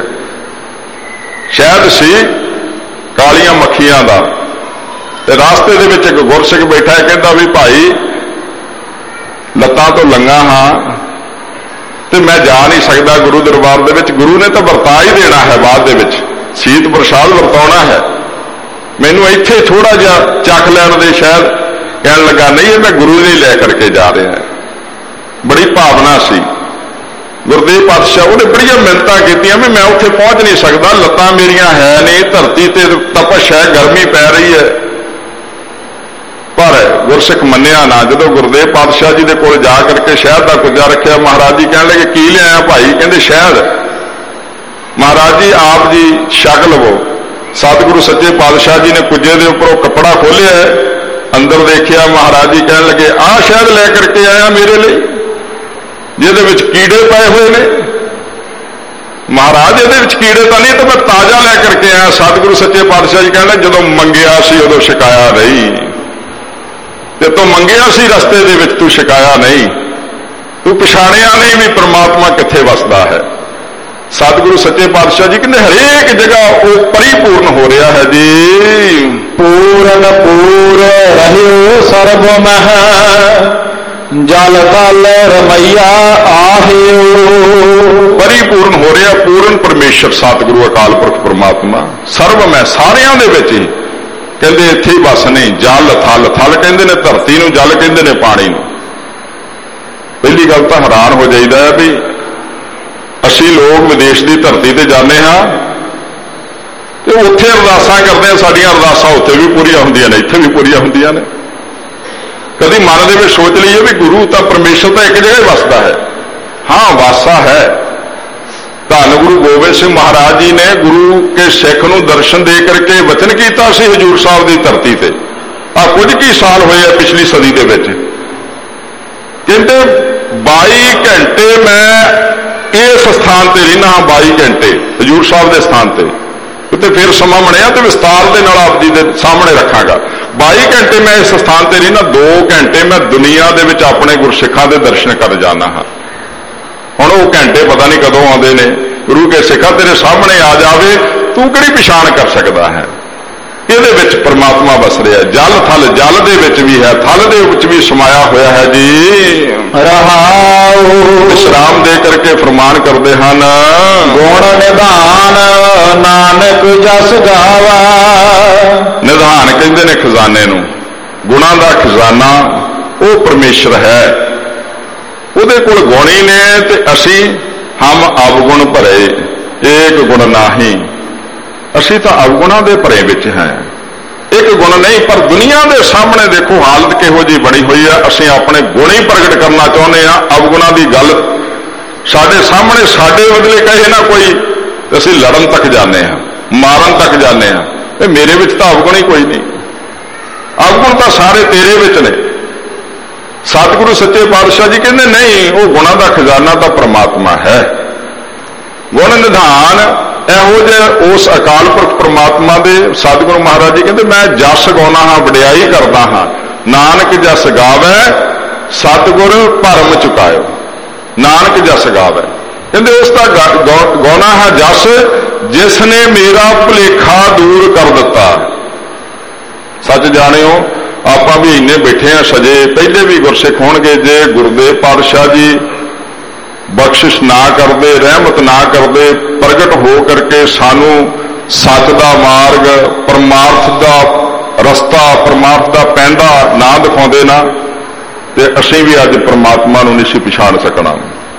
ਸ਼ਹਿਦ ਸੀ ਕਾਲੀਆਂ ਮੱਖੀਆਂ ਦਾ, ਤੇ ਰਾਸਤੇ ਦੇ ਵਿੱਚ ਇੱਕ ਗੁਰਸਿੱਖ ਬੈਠਾ ਹੈ, ਕਹਿੰਦਾ ਵੀ ਭਾਈ ਲੱਤਾਂ ਤੋਂ ਲੰਘਾ ਹਾਂ ਤੇ ਮੈਂ ਜਾ ਨਹੀਂ ਸਕਦਾ ਗੁਰੂ ਦਰਬਾਰ ਦੇ ਵਿੱਚ। ਗੁਰੂ ਨੇ ਤਾਂ ਵਰਤਾ ਹੀ ਦੇਣਾ ਹੈ, ਬਾਅਦ ਦੇ ਵਿੱਚ ਸ਼ੀਤ ਪ੍ਰਸ਼ਾਦ ਵਰਤਾਉਣਾ ਹੈ, ਮੈਨੂੰ ਇੱਥੇ ਥੋੜਾ ਜਿਹਾ ਚੱਖ ਲੈਣ ਦੇ। ਸ਼ਾਇਦ ਕਹਿਣ ਲੱਗਾ ਨਹੀਂ, ਇਹ ਮੈਂ ਗੁਰੂ ਲਈ ਲੈ ਕਰਕੇ ਜਾ ਰਿਹਾ। ਬੜੀ ਭਾਵਨਾ ਸੀ ਗੁਰਦੇਵ ਪਾਤਸ਼ਾਹ, ਉਹਨੇ ਬੜੀਆਂ ਮਿੰਨਤਾਂ ਕੀਤੀਆਂ ਵੀ ਮੈਂ ਉੱਥੇ ਪਹੁੰਚ ਨਹੀਂ ਸਕਦਾ, ਲੱਤਾਂ ਮੇਰੀਆਂ ਹੈ ਨਹੀਂ, ਧਰਤੀ ਤੇ ਤਪਸ਼ ਹੈ, ਗਰਮੀ ਪੈ ਰਹੀ ਹੈ। ਪਰ ਗੁਰਸਿੱਖ ਮੰਨਿਆ ਨਾ। ਜਦੋਂ ਗੁਰਦੇਵ ਪਾਤਸ਼ਾਹ ਜੀ ਦੇ ਕੋਲ ਜਾ ਕਰਕੇ ਸ਼ਹਿਦ ਦਾ ਕੁੱਜਾ ਰੱਖਿਆ, ਮਹਾਰਾਜ ਜੀ ਕਹਿਣ ਲੱਗੇ ਕੀ ਲਿਆਇਆ ਭਾਈ? ਕਹਿੰਦੇ ਸ਼ਹਿਦ। ਮਹਾਰਾਜ ਜੀ ਆਪ ਜੀ ਛਕ ਲਵੋ। ਸਤਿਗੁਰੂ ਸੱਚੇ ਪਾਤਸ਼ਾਹ ਜੀ ਨੇ ਕੁੱਜੇ ਦੇ ਉੱਪਰੋਂ ਕੱਪੜਾ ਖੋਲ੍ਹਿਆ, ਅੰਦਰ ਦੇਖਿਆ, ਮਹਾਰਾਜ ਜੀ ਕਹਿਣ ਲੱਗੇ ਆਹ ਸ਼ਹਿਦ ਲੈ ਕਰਕੇ ਆਇਆ ਮੇਰੇ ਲਈ, ਜਿਹਦੇ ਵਿੱਚ ਕੀੜੇ ਪਏ ਹੋਏ ਨੇ। ਮਹਾਰਾਜ ਇਹਦੇ ਵਿੱਚ ਕੀੜੇ ਤਾਂ ਨਹੀਂ, ਤਾਂ ਮੈਂ ਤਾਜ਼ਾ ਲੈ ਕਰਕੇ ਆਇਆ। ਸਤਿਗੁਰੂ ਸੱਚੇ ਪਾਤਸ਼ਾਹ ਜੀ ਕਹਿਣ ਲੱਗੇ ਜਦੋਂ ਮੰਗਿਆ ਸੀ ਉਦੋਂ ਛਕਾਇਆ ਨਹੀਂ, ਤੇ ਤੂੰ ਮੰਗਿਆ ਸੀ ਰਸਤੇ ਦੇ ਵਿੱਚ, ਤੂੰ ਛਕਾਇਆ ਨਹੀਂ, ਤੂੰ ਪਛਾਣਿਆ ਨਹੀਂ ਵੀ ਪਰਮਾਤਮਾ ਕਿੱਥੇ ਵਸਦਾ ਹੈ। ਸਤਿਗੁਰੂ ਸੱਚੇ ਪਾਤਸ਼ਾਹ ਜੀ ਕਹਿੰਦੇ ਹਰੇਕ ਜਗ੍ਹਾ ਉਹ ਪਰਿਪੂਰਨ ਹੋ ਰਿਹਾ ਹੈ ਜੀ। ਪੂਰਨ ਪੂਰ ਰਹਿਓ ਸਰਬ ਮਹਿ ਜਲ ਤਲ ਰਮਈਆ ਆਹਿਓ। ਪਰਿਪੂਰਨ ਹੋ ਰਿਹਾ, ਪੂਰਨ ਪਰਮੇਸ਼ਰ ਸਤਿਗੁਰੂ ਅਕਾਲ ਪੁਰਖ ਪਰਮਾਤਮਾ ਸਰਬ ਮਹਿ, ਸਾਰਿਆਂ ਦੇ ਵਿੱਚ ਹੀ। ਕਹਿੰਦੇ ਇੱਥੇ ਹੀ ਬਸ ਨਹੀਂ, ਜਲ ਥਲ, ਥਲ ਕਹਿੰਦੇ ਨੇ ਧਰਤੀ ਨੂੰ, ਜਲ ਕਹਿੰਦੇ ਨੇ ਪਾਣੀ ਨੂੰ। ਪਹਿਲੀ ਗੱਲ ਤਾਂ ਹੈਰਾਨ ਹੋ ਜਾਈਦਾ ਹੈ ਵੀ ਅਸੀਂ ਲੋਕ ਵਿਦੇਸ਼ ਦੀ ਧਰਤੀ ਤੇ ਜਾਂਦੇ ਹਾਂ ਤੇ ਉੱਥੇ ਅਰਦਾਸਾਂ ਕਰਦੇ ਹਾਂ, ਸਾਡੀਆਂ ਅਰਦਾਸਾਂ ਉੱਥੇ ਵੀ ਪੂਰੀਆਂ ਹੁੰਦੀਆਂ ਨੇ, ਇੱਥੇ ਵੀ ਪੂਰੀਆਂ ਹੁੰਦੀਆਂ ਨੇ। ਕਦੀ ਮਨ ਦੇ ਵਿੱਚ ਸੋਚ ਲਈਏ ਵੀ ਗੁਰੂ ਤਾਂ ਪਰਮੇਸ਼ਰ ਤਾਂ ਇੱਕ ਜਗ੍ਹਾ ਹੀ ਵਸਦਾ ਹੈ। ਹਾਂ ਵਾਸਾ ਹੈ। ਧੰਨ ਗੁਰੂ ਗੋਬਿੰਦ ਸਿੰਘ ਮਹਾਰਾਜ ਜੀ ਨੇ ਗੁਰੂ ਕੇ ਸਿੱਖ ਨੂੰ ਦਰਸ਼ਨ ਦੇ ਕਰਕੇ ਵਚਨ ਕੀਤਾ ਸੀ ਹਜ਼ੂਰ ਸਾਹਿਬ ਦੀ ਧਰਤੀ ਤੇ। ਆ ਕੁਝ ਕੀ ਸਾਲ ਹੋਏ ਆ ਪਿਛਲੀ ਸਦੀ ਦੇ ਵਿੱਚ, ਕਹਿੰਦੇ ਬਾਈ ਘੰਟੇ ਮੈਂ ਇਸ ਸਥਾਨ ਤੇ ਰਹਿਣਾ ਹਾਂ, ਬਾਈ ਘੰਟੇ ਹਜ਼ੂਰ ਸਾਹਿਬ ਦੇ ਸਥਾਨ ਤੇ। ਕਿਤੇ ਫਿਰ ਸਮਾਂ ਬਣਿਆ ਤੇ ਵਿਸਤਾਰ ਦੇ ਨਾਲ ਆਪ ਜੀ ਦੇ ਸਾਹਮਣੇ ਰੱਖਾਂਗਾ। ਬਾਈ ਘੰਟੇ ਮੈਂ ਇਸ ਸਥਾਨ ਤੇ ਰਹਿਣਾ, ਦੋ ਘੰਟੇ ਮੈਂ ਦੁਨੀਆ ਦੇ ਵਿੱਚ ਆਪਣੇ ਗੁਰਸਿੱਖਾਂ ਦੇ ਦਰਸ਼ਨ ਕਰ ਜਾਣਾ ਹਾਂ। ਹੁਣ ਉਹ ਘੰਟੇ ਪਤਾ ਨਹੀਂ ਕਦੋਂ ਆਉਂਦੇ ਨੇ। ਗੁਰੂ ਕੇ ਸਿੱਖਾਂ ਤੇਰੇ ਸਾਹਮਣੇ ਆ ਜਾਵੇ, ਤੂੰ ਕਿਹੜੀ ਪਛਾਣ ਕਰ ਸਕਦਾ ਹੈ? ਇਹਦੇ ਵਿੱਚ ਪਰਮਾਤਮਾ ਵਸ ਰਿਹਾ। ਜਲ ਥਲ, ਜਲ ਦੇ ਵਿੱਚ ਵੀ ਹੈ, ਥਲ ਦੇ ਵਿੱਚ ਵੀ ਸਮਾਇਆ ਹੋਇਆ ਹੈ ਜੀ। ਰਹਾਉ ਵਿਸ਼ਰਾਮ ਦੇ ਕਰਕੇ ਫਰਮਾਨ ਕਰਦੇ ਹਨ, ਗੁਣ ਨਿਧਾਨ ਨਾਨਕ ਜਸ ਗਾਵਾ। ਨਿਧਾਨ ਕਹਿੰਦੇ ਨੇ ਖਜ਼ਾਨੇ ਨੂੰ, ਗੁਣਾਂ ਦਾ ਖਜ਼ਾਨਾ ਉਹ ਪਰਮੇਸ਼ਰ ਹੈ। ਉਹਦੇ ਕੋਲ ਗੁਣ ਹੀ ਨੇ ਤੇ ਅਸੀਂ ਹਮ ਅਵਗੁਣ ਭਰੇ ਏਕ ਗੁਣ ਨਾਹੀ। ਅਸੀਂ ਤਾਂ ਅਵਗੁਣਾਂ ਦੇ ਭਰੇ ਵਿੱਚ ਹੈ, ਇੱਕ ਗੁਣ ਨਹੀਂ। ਪਰ ਦੁਨੀਆ ਦੇ ਸਾਹਮਣੇ ਦੇਖੋ ਹਾਲਤ ਕਿਹੋ ਜਿਹੀ ਬਣੀ ਹੋਈ ਹੈ। ਅਸੀਂ ਆਪਣੇ ਗੁਣ ਹੀ ਪ੍ਰਗਟ ਕਰਨਾ ਚਾਹੁੰਦੇ ਹਾਂ, ਅਵਗੁਣਾਂ ਦੀ ਗੱਲ ਸਾਡੇ ਸਾਹਮਣੇ ਸਾਡੇ ਬਦਲੇ ਕਹੇ ਨਾ ਕੋਈ, ਅਸੀਂ ਲੜਨ ਤੱਕ ਜਾਂਦੇ ਹਾਂ, ਮਾਰਨ ਤੱਕ ਜਾਂਦੇ ਹਾਂ। ਇਹ ਮੇਰੇ ਵਿੱਚ ਤਾਂ ਅਵਗੁਣ ਹੀ ਕੋਈ ਨਹੀਂ, ਅਵਗੁਣ ਤਾਂ ਸਾਰੇ ਤੇਰੇ ਵਿੱਚ ਨੇ। ਸਤਿਗੁਰੂ ਸੱਚੇ ਪਾਤਸ਼ਾਹ ਜੀ ਕਹਿੰਦੇ ਨਹੀਂ, ਉਹ ਗੁਣਾਂ ਦਾ ਖਜ਼ਾਨਾ ਤਾਂ ਪ੍ਰਮਾਤਮਾ ਹੈ। ਗੁਣ ਨਿਧਾਨ ਇਹੋ ਜਿਹੇ ਉਸ ਅਕਾਲ ਪੁਰਖ ਪ੍ਰਮਾਤਮਾ ਦੇ ਸਤਿਗੁਰੂ ਮਹਾਰਾਜ ਜੀ ਕਹਿੰਦੇ ਮੈਂ ਜਸ ਗਾਉਣਾ ਹਾਂ, ਵਡਿਆਈ ਕਰਦਾ ਹਾਂ। ਨਾਨਕ ਜਸ ਗਾਵੈ ਸਤਿਗੁਰ ਭਰਮ ਚੁਕਾਇਓ, ਨਾਨਕ ਜਸ ਗਾਵੈ। ਕਹਿੰਦੇ ਉਸ ਦਾ ਗਾਉਣਾ ਹੈ ਜਸ ਜਿਸ ਨੇ ਮੇਰਾ ਭੁਲੇਖਾ ਦੂਰ ਕਰ ਦਿੱਤਾ। ਸੱਚ ਜਾਣਿਓ, ਆਪਾਂ ਵੀ ਇੰਨੇ ਬੈਠੇ ਆ ਸਜੇ, ਪਹਿਲੇ ਵੀ ਗੁਰਸਿੱਖ ਹੋਣਗੇ, ਜੇ ਗੁਰਦੇਵ ਪਾਤਸ਼ਾਹ ਜੀ ਬਖਸ਼ਿਸ਼ ਨਾ ਕਰਦੇ, ਰਹਿਮਤ ਨਾ ਕਰਦੇ, ਪ੍ਰਗਟ ਹੋ ਕਰਕੇ ਸਾਨੂੰ ਸੱਚ ਦਾ ਮਾਰਗ, ਪਰਮਾਰਥ ਦਾ ਰਸਤਾ, ਪਰਮਾਰਥ ਦਾ ਪੈਂਡਾ ਨਾ ਦਿਖਾਉਂਦੇ ਨਾ, ਤੇ ਅਸੀਂ ਵੀ ਅੱਜ ਪਰਮਾਤਮਾ ਨੂੰ ਨਹੀਂ ਸੀ ਪਛਾਣ ਸਕਣਾ।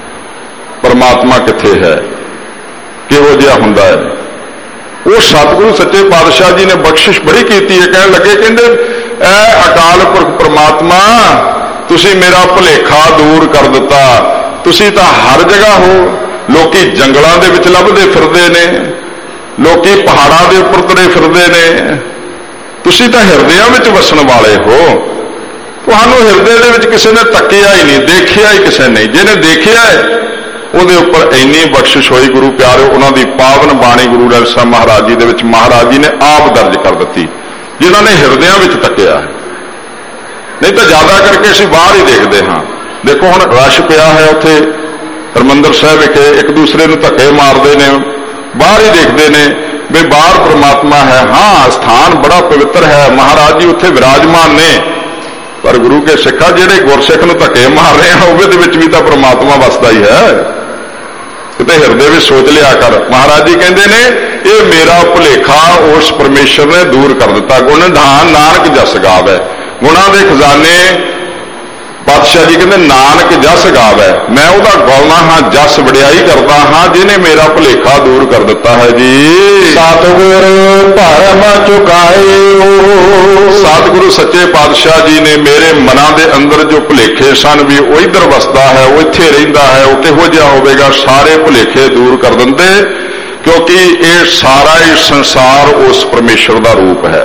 ਪਰਮਾਤਮਾ ਕਿੱਥੇ ਹੈ, ਕਿਹੋ ਜਿਹਾ ਹੁੰਦਾ ਹੈ। ਉਹ ਸਤਿਗੁਰੂ ਸੱਚੇ ਪਾਤਸ਼ਾਹ ਜੀ ਨੇ ਬਖਸ਼ਿਸ਼ ਬੜੀ ਕੀਤੀ ਹੈ। ਕਹਿਣ ਲੱਗੇ, ਕਹਿੰਦੇ ਐ ਅਕਾਲ ਪੁਰਖ ਪ੍ਰਮਾਤਮਾ, ਤੁਸੀਂ ਮੇਰਾ ਭੁਲੇਖਾ ਦੂਰ ਕਰ ਦਿੱਤਾ। ਤੁਸੀਂ ਤਾਂ ਹਰ ਜਗ੍ਹਾ ਹੋ। ਲੋਕੀ ਜੰਗਲਾਂ ਦੇ ਵਿੱਚ ਲੱਭਦੇ ਫਿਰਦੇ ਨੇ, ਲੋਕੀ ਪਹਾੜਾਂ ਦੇ ਉੱਪਰ ਤੁਰੇ ਫਿਰਦੇ ਨੇ, ਤੁਸੀਂ ਤਾਂ ਹਿਰਦਿਆਂ ਵਿੱਚ ਵਸਣ ਵਾਲੇ ਹੋ। ਤੁਹਾਨੂੰ ਹਿਰਦੇ ਦੇ ਵਿੱਚ ਕਿਸੇ ਨੇ ਤੱਕਿਆ ਹੀ ਨਹੀਂ, ਦੇਖਿਆ ਹੀ ਕਿਸੇ ਨੇ। ਜਿਹਨੇ ਦੇਖਿਆ ਹੈ ਉਹਦੇ ਉੱਪਰ ਇੰਨੀ ਬਖਸ਼ਿਸ਼ ਹੋਈ। ਗੁਰੂ ਪਿਆਰਿਓ, ਉਹਨਾਂ ਦੀ ਪਾਵਨ ਬਾਣੀ ਗੁਰੂ ਗ੍ਰੰਥ ਸਾਹਿਬ ਮਹਾਰਾਜ ਜੀ ਦੇ ਵਿੱਚ ਮਹਾਰਾਜ ਜੀ ਨੇ ਆਪ ਦਰਜ ਕਰ ਦਿੱਤੀ, ਜਿਨ੍ਹਾਂ ਨੇ ਹਿਰਦਿਆਂ ਵਿੱਚ ਤੱਕਿਆ ਹੈ। ਨਹੀਂ ਤਾਂ ਜ਼ਿਆਦਾ ਕਰਕੇ ਅਸੀਂ ਬਾਹਰ ਹੀ ਦੇਖਦੇ ਹਾਂ। ਦੇਖੋ ਹੁਣ ਰਸ਼ ਪਿਆ ਹੈ ਉੱਥੇ ਹਰਿਮੰਦਰ ਸਾਹਿਬ ਵਿਖੇ, ਇੱਕ ਦੂਸਰੇ ਨੂੰ ਧੱਕੇ ਮਾਰਦੇ ਨੇ, ਬਾਹਰ ਹੀ ਦੇਖਦੇ ਨੇ ਵੀ ਬਾਹਰ ਪ੍ਰਮਾਤਮਾ ਹੈ। ਹਾਂ, ਸਥਾਨ ਬੜਾ ਪਵਿੱਤਰ ਹੈ, ਮਹਾਰਾਜ ਜੀ ਉੱਥੇ ਵਿਰਾਜਮਾਨ ਨੇ, ਪਰ ਗੁਰੂ ਕੇ ਸਿੱਖਾਂ ਜਿਹੜੇ ਗੁਰਸਿੱਖ ਨੂੰ ਧੱਕੇ ਮਾਰ ਰਹੇ ਆ, ਉਹਦੇ ਵਿੱਚ ਵੀ ਤਾਂ ਪ੍ਰਮਾਤਮਾ ਵਸਦਾ ਹੀ ਹੈ। ਕਿਤੇ ਹਿਰਦੇ ਵਿੱਚ ਸੋਚ ਲਿਆ ਕਰ। ਮਹਾਰਾਜ ਜੀ ਕਹਿੰਦੇ ਨੇ ਇਹ ਮੇਰਾ ਭੁਲੇਖਾ ਉਸ ਪਰਮੇਸ਼ਰ ਨੇ ਦੂਰ ਕਰ ਦਿੱਤਾ। ਗੁਣ ਨਿਧਾਨ ਨਾਨਕ ਜਸ ਗਾਵੈ, ਗੁਣਾਂ ਦੇ ਖਜ਼ਾਨੇ ਪਾਤਸ਼ਾਹ ਜੀ ਕਹਿੰਦੇ ਨਾਨਕ ਜਸ ਗਾਵੈ, ਮੈਂ ਉਹਦਾ ਗਾਉਣਾ ਹਾਂ, ਜਸ ਵਡਿਆਈ ਕਰਦਾ ਹਾਂ, ਜਿਹਨੇ ਮੇਰਾ ਭੁਲੇਖਾ ਦੂਰ ਕਰ ਦਿੱਤਾ ਹੈ ਜੀ। ਸਤਿਗੁਰ ਭਰਮ ਚੁਕਾਇਓ, ਸਤਿਗੁਰੂ ਸੱਚੇ ਪਾਤਸ਼ਾਹ ਜੀ ਨੇ ਮੇਰੇ ਮਨਾਂ ਦੇ ਅੰਦਰ ਜੋ ਭੁਲੇਖੇ ਸਨ ਵੀ ਉਹ ਇੱਧਰ ਵਸਦਾ ਹੈ, ਉਹ ਇੱਥੇ ਰਹਿੰਦਾ ਹੈ, ਉਹ ਕਿਹੋ ਜਿਹਾ ਹੋਵੇਗਾ, ਸਾਰੇ ਭੁਲੇਖੇ ਦੂਰ ਕਰ ਦਿੰਦੇ। ਕਿਉਂਕਿ ਇਹ ਸਾਰਾ ਹੀ ਸੰਸਾਰ ਉਸ ਪਰਮੇਸ਼ਰ ਦਾ ਰੂਪ ਹੈ।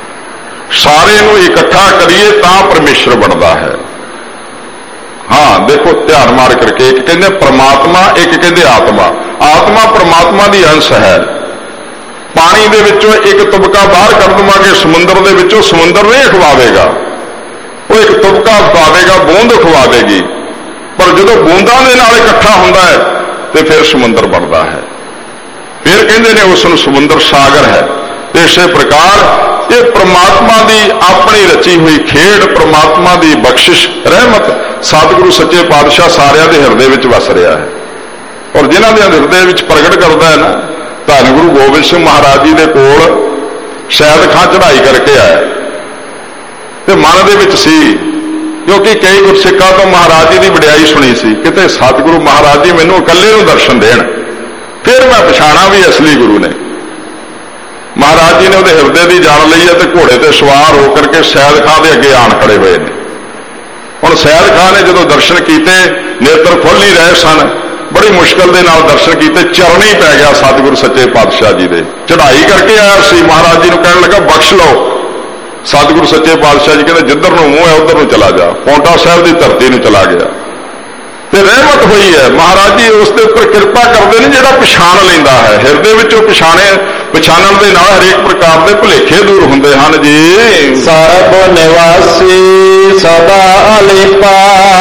ਸਾਰੇ ਨੂੰ ਇਕੱਠਾ ਕਰੀਏ ਤਾਂ ਪਰਮੇਸ਼ਰ ਬਣਦਾ ਹੈ। ਹਾਂ, ਦੇਖੋ ਧਿਆਨ ਮਾਰ ਕਰਕੇ, ਇੱਕ ਕਹਿੰਦੇ ਪ੍ਰਮਾਤਮਾ, ਇੱਕ ਕਹਿੰਦੇ ਆਤਮਾ। ਆਤਮਾ ਪ੍ਰਮਾਤਮਾ ਦੀ ਅੰਸ਼ ਹੈ। ਪਾਣੀ ਦੇ ਵਿੱਚੋਂ ਇੱਕ ਤੁਪਕਾ ਬਾਹਰ ਕਰ ਦੇਵਾਂਗੇ ਸਮੁੰਦਰ ਦੇ ਵਿੱਚੋਂ, ਸਮੁੰਦਰ ਨਹੀਂ ਖਵਾਵੇਗਾ, ਉਹ ਇੱਕ ਤੁਪਕਾ ਖਵਾਵੇਗਾ, ਬੂੰਦ ਖਵਾਵੇਗੀ। ਪਰ ਜਦੋਂ ਬੂੰਦਾਂ ਦੇ ਨਾਲ ਇਕੱਠਾ ਹੁੰਦਾ ਹੈ ਤੇ ਫਿਰ ਸਮੁੰਦਰ ਬਣਦਾ ਹੈ। ਫਿਰ ਕਹਿੰਦੇ ਨੇ ਉਸ ਨੂੰ ਸਮੁੰਦਰ ਸਾਗਰ ਹੈ। ਤੇ ਇਸੇ ਪ੍ਰਕਾਰ ਇਹ ਪ੍ਰਮਾਤਮਾ ਦੀ ਆਪਣੀ ਰਚੀ ਹੋਈ ਖੇਡ, ਪ੍ਰਮਾਤਮਾ ਦੀ ਬਖਸ਼ਿਸ਼, ਰਹਿਮਤ, ਸਤਿਗੁਰੂ ਸੱਚੇ ਪਾਤਸ਼ਾਹ ਸਾਰਿਆਂ ਦੇ ਹਿਰਦੇ ਵਿੱਚ ਵਸ ਰਿਹਾ ਹੈ। ਔਰ ਜਿਨ੍ਹਾਂ ਦੇ ਹਿਰਦੇ ਵਿੱਚ ਪ੍ਰਗਟ ਕਰਦਾ ਹੈ ਨਾ, ਧੰਨ ਗੁਰੂ ਗੋਬਿੰਦ ਸਿੰਘ ਮਹਾਰਾਜ ਜੀ ਦੇ ਕੋਲ ਸ਼ਾਇਦ ਖਾਂ ਚੜ੍ਹਾਈ ਕਰਕੇ ਆਇਆ ਤੇ ਮਨ ਦੇ ਵਿੱਚ ਸੀ, ਕਿਉਂਕਿ ਕਈ ਗੁਰਸਿੱਖਾਂ ਤੋਂ ਮਹਾਰਾਜ ਜੀ ਦੀ ਵਡਿਆਈ ਸੁਣੀ ਸੀ, ਕਿਤੇ ਸਤਿਗੁਰੂ ਮਹਾਰਾਜ ਜੀ ਮੈਨੂੰ ਇਕੱਲੇ ਨੂੰ ਦਰਸ਼ਨ ਦੇਣ, ਫਿਰ ਮੈਂ ਪਛਾਣਾ ਵੀ ਅਸਲੀ ਗੁਰੂ ਨੇ। ਮਹਾਰਾਜ ਜੀ ਨੇ ਉਹਦੇ ਹਿਰਦੇ ਦੀ ਜਾਣ ਲਈ ਹੈ ਤੇ ਘੋੜੇ ਤੇ ਸਵਾਰ ਹੋ ਕਰਕੇ ਸੈਦ ਖਾਂ ਦੇ ਅੱਗੇ ਆਣ ਖੜੇ ਹੋਏ ਨੇ। ਹੁਣ ਸੈਦ ਖਾਂ ਨੇ ਜਦੋਂ ਦਰਸ਼ਨ ਕੀਤੇ, ਨੇਤਰ ਖੁੱਲ੍ਹ ਨਹੀਂ ਰਹੇ ਸਨ, ਬੜੀ ਮੁਸ਼ਕਲ ਦੇ ਨਾਲ ਦਰਸ਼ਨ ਕੀਤੇ, ਚਰਣੀ ਪੈ ਗਿਆ ਸਤਿਗੁਰੂ ਸੱਚੇ ਪਾਤਸ਼ਾਹ ਜੀ ਦੇ। ਚੜ੍ਹਾਈ ਕਰਕੇ ਆਇਆ ਸੀ, ਮਹਾਰਾਜ ਜੀ ਨੂੰ ਕਹਿਣ ਲੱਗਾ ਬਖਸ਼ ਲਓ। ਸਤਿਗੁਰੂ ਸੱਚੇ ਪਾਤਸ਼ਾਹ ਜੀ ਕਹਿੰਦੇ ਜਿੱਧਰ ਨੂੰ ਮੂੰਹ ਹੈ ਉੱਧਰ ਨੂੰ ਚਲਾ ਜਾ, ਪੌਂਟਾ ਸਾਹਿਬ ਦੀ ਧਰਤੀ ਨੂੰ ਚਲਾ ਗਿਆ। ਤੇ ਰਹਿਮਤ ਹੋਈ ਹੈ, ਮਹਾਰਾਜ ਜੀ ਉਸ ਦੇ ਉੱਪਰ ਕਿਰਪਾ ਕਰਦੇ ਨੇ ਜਿਹੜਾ ਪਛਾਣ ਲੈਂਦਾ ਹੈ। ਹਿਰਦੇ ਵਿੱਚੋਂ ਪਛਾਣੇ, ਪਛਾਣਨ ਦੇ ਨਾਲ ਹਰੇਕ ਪ੍ਰਕਾਰ ਦੇ ਭੁਲੇਖੇ ਦੂਰ ਹੁੰਦੇ ਹਨ ਜੀ। ਸਰਬ ਨਿਵਾਸੀ ਸਦਾ ਅਲੇਪਾ,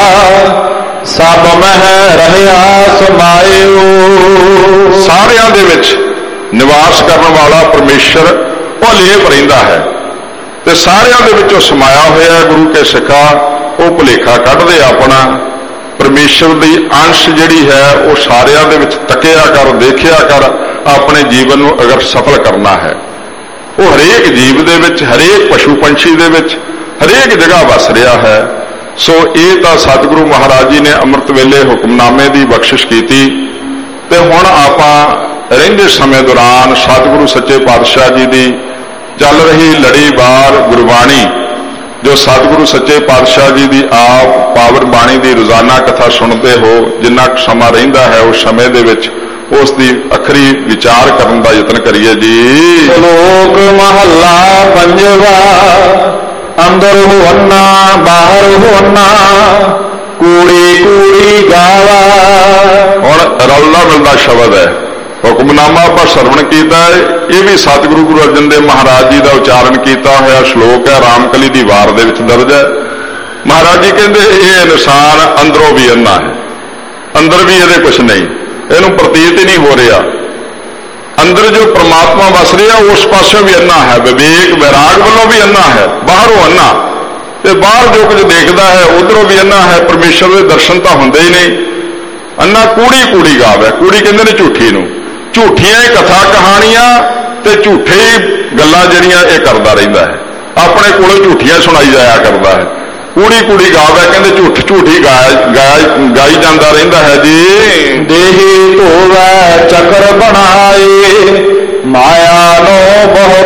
ਸਭ ਮਹਿ ਰਹਿਆ ਸਮਾਇਓ। ਸਾਰਿਆਂ ਦੇ ਵਿੱਚ ਨਿਵਾਸ ਕਰਨ ਵਾਲਾ ਪਰਮੇਸ਼ਰ ਉਹ ਅਲੇਪ ਰਹਿੰਦਾ ਹੈ ਤੇ ਸਾਰਿਆਂ ਦੇ ਵਿੱਚੋਂ ਸਮਾਇਆ ਹੋਇਆ। ਗੁਰੂ ਕੇ ਸਿੱਖਾ ਉਹ ਭੁਲੇਖਾ ਕੱਢਦੇ ਆਪਣਾ। ਪਰਮੇਸ਼ਰ ਦੀ ਅੰਸ਼ ਜਿਹੜੀ ਹੈ ਉਹ ਸਾਰਿਆਂ ਦੇ ਵਿੱਚ ਤੱਕਿਆ ਕਰ, ਦੇਖਿਆ ਕਰ। ਆਪਣੇ ਜੀਵਨ ਨੂੰ ਅਗਰ ਸਫਲ ਕਰਨਾ ਹੈ, ਉਹ ਹਰੇਕ ਜੀਵ ਦੇ ਵਿੱਚ, ਹਰੇਕ ਪਸ਼ੂ ਪੰਛੀ ਦੇ ਵਿੱਚ, ਹਰੇਕ ਜਗ੍ਹਾ ਵਸ ਰਿਹਾ ਹੈ। ਸੋ ਇਹ ਤਾਂ ਸਤਿਗੁਰੂ ਮਹਾਰਾਜ ਜੀ ਨੇ ਅੰਮ੍ਰਿਤ ਵੇਲੇ ਹੁਕਮਨਾਮੇ ਦੀ ਬਖਸ਼ਿਸ਼ ਕੀਤੀ। ਤੇ ਹੁਣ ਆਪਾਂ ਰਹਿੰਦੇ ਸਮੇਂ ਦੌਰਾਨ ਸਤਿਗੁਰੂ ਸੱਚੇ ਪਾਤਸ਼ਾਹ ਜੀ ਦੀ ਚੱਲ ਰਹੀ ਲੜੀਵਾਰ ਗੁਰਬਾਣੀ ਜੋ ਸਤਿਗੁਰੂ ਸੱਚੇ ਪਾਤਸ਼ਾਹ ਜੀ ਦੀ ਆਪ ਪਾਵਨ ਬਾਣੀ ਦੀ ਰੋਜ਼ਾਨਾ ਕਥਾ ਸੁਣਦੇ ਹੋ, ਜਿੰਨਾ ਕੁ ਸਮਾਂ ਰਹਿੰਦਾ ਹੈ ਉਸ ਸਮੇਂ ਦੇ ਵਿੱਚ ਉਸ ਦੀ ਅਖਰੀ ਵਿਚਾਰ ਕਰਨ ਦਾ ਯਤਨ ਕਰੀਏ ਜੀ। ਸ਼ਲੋਕ ਮਹੱਲਾ ਪੰਜਵਾ। ਅੰਦਰ ਹੋਨਾ ਬਾਹਰ ਹੋਨਾ ਕੂੜੀ ਕੂੜੀ ਗਾਵਾ। ਹੁਣ ਰਲਦਾ ਮਿਲਦਾ ਸ਼ਬਦ ਹੈ। ਹੁਕਮਨਾਮਾ ਆਪਾਂ ਸਰਵਣ ਕੀਤਾ ਹੈ, ਇਹ ਵੀ ਸਤਿਗੁਰੂ ਗੁਰੂ ਅਰਜਨ ਦੇਵ ਮਹਾਰਾਜ ਜੀ ਦਾ ਉਚਾਰਨ ਕੀਤਾ ਹੋਇਆ ਸ਼ਲੋਕ ਹੈ, ਰਾਮਕਲੀ ਦੀ ਵਾਰ ਦੇ ਵਿੱਚ ਦਰਜ ਹੈ। ਮਹਾਰਾਜ ਜੀ ਕਹਿੰਦੇ ਇਹ ਇਨਸਾਨ ਅੰਦਰੋਂ ਵੀ ਅੰਨਾ ਹੈ, ਅੰਦਰ ਵੀ ਇਹਦੇ ਕੁਛ ਨਹੀਂ, ਇਹਨੂੰ ਪ੍ਰਤੀਤ ਹੀ ਨਹੀਂ ਹੋ ਰਿਹਾ। ਅੰਦਰ ਜੋ ਪ੍ਰਮਾਤਮਾ ਵਸ ਰਿਹਾ ਉਸ ਪਾਸੋਂ ਵੀ ਅੰਨਾ ਹੈ, ਵਿਵੇਕ ਵਿਰਾਗ ਵੱਲੋਂ ਵੀ ਅੰਨਾ ਹੈ, ਬਾਹਰੋਂ ਅੰਨਾ, ਤੇ ਬਾਹਰ ਜੋ ਕੁਝ ਦੇਖਦਾ ਹੈ ਉਧਰੋਂ ਵੀ ਅੰਨਾ ਹੈ। ਪਰਮੇਸ਼ਰ ਦੇ ਦਰਸ਼ਨ ਤਾਂ ਹੁੰਦੇ ਹੀ ਨਹੀਂ। ਅੰਨਾ ਕੂੜੀ ਕੂੜੀ ਗਾਵੇ, ਕੂੜੀ ਕਹਿੰਦੇ ਨੇ ਝੂਠੀ ਨੂੰ, ਝੂਠੀਆਂ ਹੀ ਕਥਾ ਕਹਾਣੀਆਂ ਤੇ ਝੂਠੇ ਹੀ ਗੱਲਾਂ ਜਿਹੜੀਆਂ ਇਹ ਕਰਦਾ ਰਹਿੰਦਾ ਹੈ, ਆਪਣੇ ਕੋਲੋਂ ਝੂਠੀਆਂ ਸੁਣਾਈ ਜਾਇਆ ਕਰਦਾ ਹੈ। ਕੂੜੀ ਕੂੜੀ ਗਾਵੇ ਕਹਿੰਦੇ ਝੂਠ ਝੂਠੀ ਗਾਇਆ ਗਾਈ ਜਾਂਦਾ ਰਹਿੰਦਾ ਹੈ ਜੀ। ਦੇਹੀ ਧੋਵੈ ਚੱਕਰ ਬਣਾਏ ਮਾਇਆ ਨੂੰ ਬਹੁ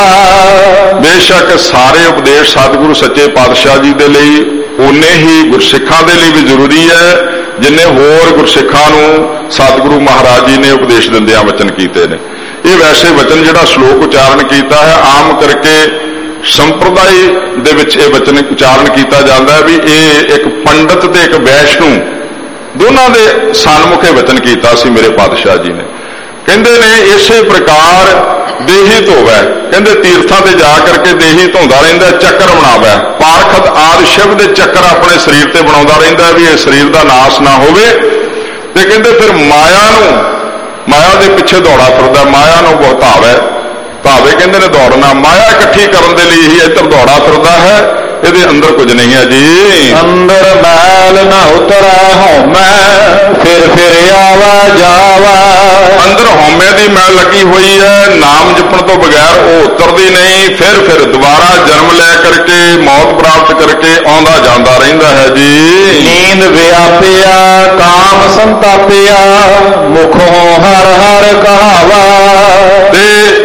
ਭਾਵਾ। ਬੇਸ਼ੱਕ ਸਾਰੇ ਉਪਦੇਸ਼ ਸਤਿਗੁਰੂ ਸੱਚੇ ਪਾਤਸ਼ਾਹ ਜੀ ਦੇ ਲਈ ਉਨੇ ਹੀ ਗੁਰਸਿੱਖਾਂ ਦੇ ਲਈ ਵੀ ਜ਼ਰੂਰੀ ਹੈ ਜਿੰਨੇ ਹੋਰ ਗੁਰਸਿੱਖਾਂ ਨੂੰ ਸਤਿਗੁਰੂ ਮਹਾਰਾਜ ਜੀ ਨੇ ਉਪਦੇਸ਼ ਦਿੰਦਿਆਂ ਵਚਨ ਕੀਤੇ ਨੇ। ਇਹ ਵੈਸੇ ਵਚਨ ਜਿਹੜਾ ਸ਼ਲੋਕ ਉਚਾਰਨ ਕੀਤਾ ਹੈ, ਆਮ ਕਰਕੇ ਸੰਪਰਦਾਇ ਦੇ ਵਿੱਚ ਇਹ ਵਚਨ ਉਚਾਰਨ ਕੀਤਾ ਜਾਂਦਾ ਹੈ ਵੀ ਇਹ ਇੱਕ ਪੰਡਤ ਤੇ ਇੱਕ ਵੈਸ਼ਨੂ ਦੋਨਾਂ ਦੇ ਸਨਮੁਖੇ ਵਚਨ ਕੀਤਾ ਸੀ ਮੇਰੇ ਪਾਤਸ਼ਾਹ ਜੀ ਨੇ। ਕਹਿੰਦੇ ਨੇ ਇਸੇ ਪ੍ਰਕਾਰ ਦੇਹੀ ਧੋਵੈ, ਕਹਿੰਦੇ ਤੀਰਥਾਂ ਤੇ ਜਾ ਕਰਕੇ ਦੇਹੀ ਧੋਂਦਾ ਰਹਿੰਦਾ, ਚੱਕਰ ਬਣਾਵੈ, ਪਾਰਖਤ ਆਦਿ ਸ਼ਿਵ ਦੇ ਚੱਕਰ ਆਪਣੇ ਸਰੀਰ ਤੇ ਬਣਾਉਂਦਾ ਰਹਿੰਦਾ ਵੀ ਇਹ ਸਰੀਰ ਦਾ ਨਾਸ ਨਾ ਹੋਵੇ। ਤੇ ਕਹਿੰਦੇ ਫਿਰ ਮਾਇਆ ਨੂੰ, ਮਾਇਆ ਦੇ ਪਿੱਛੇ ਦੌੜਾ ਫਿਰਦਾ, ਮਾਇਆ ਨੂੰ ਬਹੁਤ ਧਾਵੈ, ਧਾਵੇ ਕਹਿੰਦੇ ਨੇ ਦੌੜਨਾ, ਮਾਇਆ ਇਕੱਠੀ ਕਰਨ ਦੇ ਲਈ ਹੀ ਇੱਧਰ ਦੌੜਾ ਫਿਰਦਾ ਹੈ, ਇਹਦੇ ਅੰਦਰ ਕੁਝ ਨਹੀਂ ਹੈ ਜੀ। ਅੰਦਰ ਮੈਲ ਨਾ ਉਤਰੈ ਹਉਮੈ ਫਿਰ ਫਿਰ ਆਵਾ ਜਾਵਾ। ਅੰਦਰ ਹਉਮੈ ਦੀ ਮੈਲ ਲੱਗੀ ਹੋਈ ਹੈ, ਨਾਮ ਜਪਣ ਤੋਂ ਬਗੈਰ ਉਹ ਉਤਰਦੀ ਨਹੀਂ, ਫਿਰ ਫਿਰ ਦੁਬਾਰਾ ਜਨਮ ਲੈ ਕਰਕੇ ਮੌਤ ਪ੍ਰਾਪਤ ਕਰਕੇ ਆਉਂਦਾ ਜਾਂਦਾ ਰਹਿੰਦਾ ਹੈ ਜੀ। ਨੀਂਦ ਵਿਆਪਿਆ ਕਾਮ ਸੰਤਾਪਿਆ ਮੁਖੋਂ ਹਰ ਹਰ ਕਹਾਵਾ। ਤੇ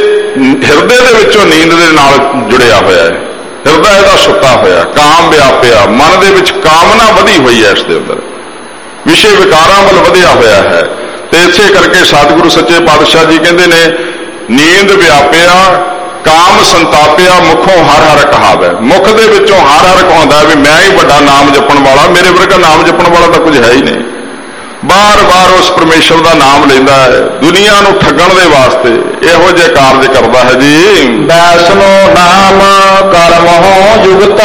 ਹਿਰਦੇ ਦੇ ਵਿੱਚੋਂ ਨੀਂਦ ਦੇ ਨਾਲ ਜੁੜਿਆ ਹੋਇਆ ਹੈ, ਹਿਰਦਾ ਇਹਦਾ ਸੁੱਤਾ ਹੋਇਆ, ਕਾਮ ਵਿਆਪਿਆ, ਮਨ ਦੇ ਵਿੱਚ ਕਾਮਨਾ ਵਧੀ ਹੋਈ ਹੈ, ਇਸ ਦੇ ਅੰਦਰ ਵਿਸ਼ੇ ਵਿਕਾਰਾਂ ਵੱਲ ਵਧਿਆ ਹੋਇਆ ਹੈ। ਤੇ ਇਸੇ ਕਰਕੇ ਸਤਿਗੁਰੂ ਸੱਚੇ ਪਾਤਸ਼ਾਹ ਜੀ ਕਹਿੰਦੇ ਨੇ ਨੀਂਦ ਵਿਆਪਿਆ ਕਾਮ ਸੰਤਾਪਿਆ ਮੁਖੋਂ ਹਰ ਹਰ ਕਹਾਵੇ। ਮੁਖ ਦੇ ਵਿੱਚੋਂ ਹਰ ਹਰ ਕਹਾਉਂਦਾ ਵੀ ਮੈਂ ਹੀ ਵੱਡਾ ਨਾਮ ਜਪਣ ਵਾਲਾ, ਮੇਰੇ ਵਰਗਾ ਨਾਮ ਜਪਣ ਵਾਲਾ ਤਾਂ ਕੁਝ ਹੈ ਹੀ ਨਹੀਂ। ਬਾਰ-ਬਾਰ ਉਸ ਪਰਮੇਸ਼ਰ ਦਾ ਨਾਮ ਲੈਂਦਾ ਹੈ, ਦੁਨੀਆ ਨੂੰ ਠੱਗਣ ਦੇ ਵਾਸਤੇ ਇਹੋ ਜਿਹੇ ਕਾਰਜ ਕਰਦਾ ਹੈ ਜੀ। ਵੈਸਨੋ ਨਾਮ ਕਰਮ ਹੋ ਜੁਗਤਾ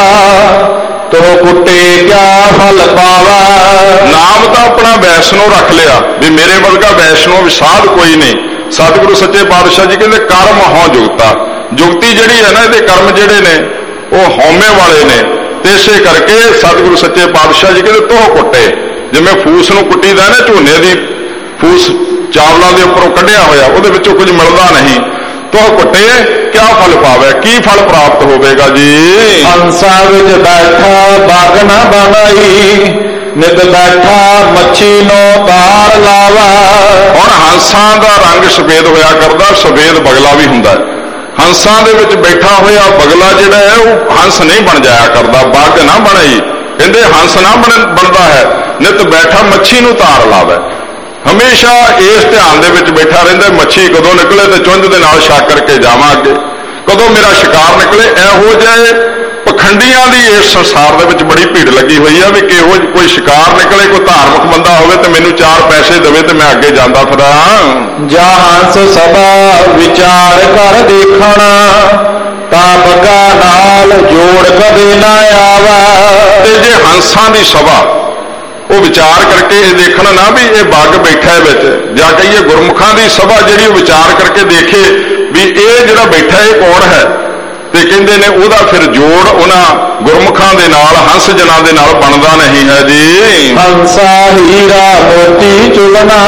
ਤੋ ਕੁੱਟੇ ਕਿਆ ਫਲ ਪਾਵਾ। ਨਾਮ ਤਾਂ ਆਪਣਾ ਵੈਸ਼ਨੋ ਰੱਖ ਲਿਆ ਵੀ ਮੇਰੇ ਵਰਗਾ ਵੈਸ਼ਨੋ ਵੀ ਸਾਧ ਕੋਈ ਨਹੀਂ। ਸਤਿਗੁਰੂ ਸੱਚੇ ਪਾਤਸ਼ਾਹ ਜੀ ਕਹਿੰਦੇ ਕਰਮ ਹੋ ਜੁਗਤਾ, ਜੁਗਤੀ ਜਿਹੜੀ ਹੈ ਨਾ ਇਹਦੇ ਕਰਮ ਜਿਹੜੇ ਨੇ ਉਹ ਹਉਮੈ ਵਾਲੇ ਨੇ। ਤੇ ਇਸੇ ਕਰਕੇ ਸਤਿਗੁਰੂ ਸੱਚੇ ਪਾਤਸ਼ਾਹ ਜੀ ਕਹਿੰਦੇ ਤੋਹ ਕੁੱਟੇ, ਜਿਵੇਂ ਫੂਸ ਨੂੰ ਕੁੱਟੀਦਾ ਨਾ, ਝੋਨੇ ਦੀ ਫੂਸ ਚਾਵਲਾਂ ਦੇ ਉੱਪਰੋਂ ਕੱਢਿਆ ਹੋਇਆ, ਉਹਦੇ ਵਿੱਚੋਂ ਕੁਝ ਮਿਲਦਾ ਨਹੀਂ, ਤੋਹ ਕੁੱਟੇ ਕਿਆ ਫਲ ਪਾਵੇ, ਕੀ ਫਲ ਪ੍ਰਾਪਤ ਹੋਵੇਗਾ ਜੀ। ਹੰਸਾ ਵਿੱਚ ਬੈਠਾ ਬਾਗ ਨਾ ਬਣਾਈ ਨਿਤ ਬੈਠਾ ਮੱਛੀ ਨੂੰ ਤਾਰ ਲਾਵਾ। ਹੁਣ ਹੰਸਾਂ ਦਾ ਰੰਗ ਸਫੇਦ ਹੋਇਆ ਕਰਦਾ, ਸਫੇਦ ਬਗਲਾ ਵੀ ਹੁੰਦਾ ਹੈ। ਹੰਸਾਂ ਦੇ ਵਿੱਚ ਬੈਠਾ ਹੋਇਆ ਬਗਲਾ ਜਿਹੜਾ ਹੈ ਉਹ ਹੰਸ ਨਹੀਂ ਬਣ ਜਾਇਆ ਕਰਦਾ, ਬਾਗ ਨਾ ਬਣਾਈ, ਕਹਿੰਦੇ ਹੰਸ ਨਾ ਬਣ ਬਣਦਾ ਹੈ, ਨਿਤ ਬੈਠਾ ਮੱਛੀ ਨੂੰ ਤਾਰ ਲਾਵੇ। ਹਮੇਸ਼ਾ ਇਸ ਧਿਆਨ ਦੇ ਵਿੱਚ ਬੈਠਾ ਰਹਿੰਦਾ ਮੱਛੀ ਕਦੋਂ ਨਿਕਲੇ ਤੇ ਚੁੰਝ ਦੇ ਨਾਲ ਛਕ ਕਰਕੇ ਜਾਵਾਂ ਅੱਗੇ, ਕਦੋਂ ਮੇਰਾ ਸ਼ਿਕਾਰ ਨਿਕਲੇ। ਇਹੋ ਜਿਹੇ ਪਖੰਡੀਆਂ ਦੀ ਇਸ ਸੰਸਾਰ ਦੇ ਵਿੱਚ ਬੜੀ ਭੀੜ ਲੱਗੀ ਹੋਈ ਆ ਵੀ ਕਿਹੋ ਕੋਈ ਸ਼ਿਕਾਰ ਨਿਕਲੇ, ਕੋਈ ਧਾਰਮਿਕ ਬੰਦਾ ਹੋਵੇ ਤੇ ਮੈਨੂੰ ਚਾਰ ਪੈਸੇ ਦੇਵੇ ਤੇ ਮੈਂ ਅੱਗੇ ਜਾਂਦਾ ਫਿਰਾਂ। ਜਾ ਹੰਸ ਸਭਾ ਵਿਚਾਰ ਕਰ ਦੇਖਣਾ ਤਾਂ ਬੱਗਾ ਨਾਲ ਜੋੜ ਕਦੇ ਨਾ ਆਵਾ। ਤੇ ਜੇ ਹੰਸਾਂ ਦੀ ਸਭਾ ਉਹ ਵਿਚਾਰ ਕਰਕੇ ਇਹ ਦੇਖਣਾ ਨਾ ਵੀ ਇਹ ਬੱਗ ਬੈਠਾ ਹੈ ਵਿੱਚ, ਜਾਂ ਕਹੀਏ ਗੁਰਮੁਖਾਂ ਦੀ ਸਭਾ ਜਿਹੜੀ ਉਹ ਵਿਚਾਰ ਕਰਕੇ ਦੇਖੇ ਵੀ ਇਹ ਜਿਹੜਾ ਬੈਠਾ ਇਹ ਕੌਣ ਹੈ, ਤੇ ਕਹਿੰਦੇ ਨੇ ਉਹਦਾ ਫਿਰ ਜੋੜ ਉਹਨਾਂ ਗੁਰਮੁਖਾਂ ਦੇ ਨਾਲ ਹੰਸ ਜਨਾਂ ਦੇ ਨਾਲ ਬਣਦਾ ਨਹੀਂ ਹੈ ਜੀ। ਹੰਸਾ ਹੀਰਾ ਮੋਤੀ ਚੁਗਣਾ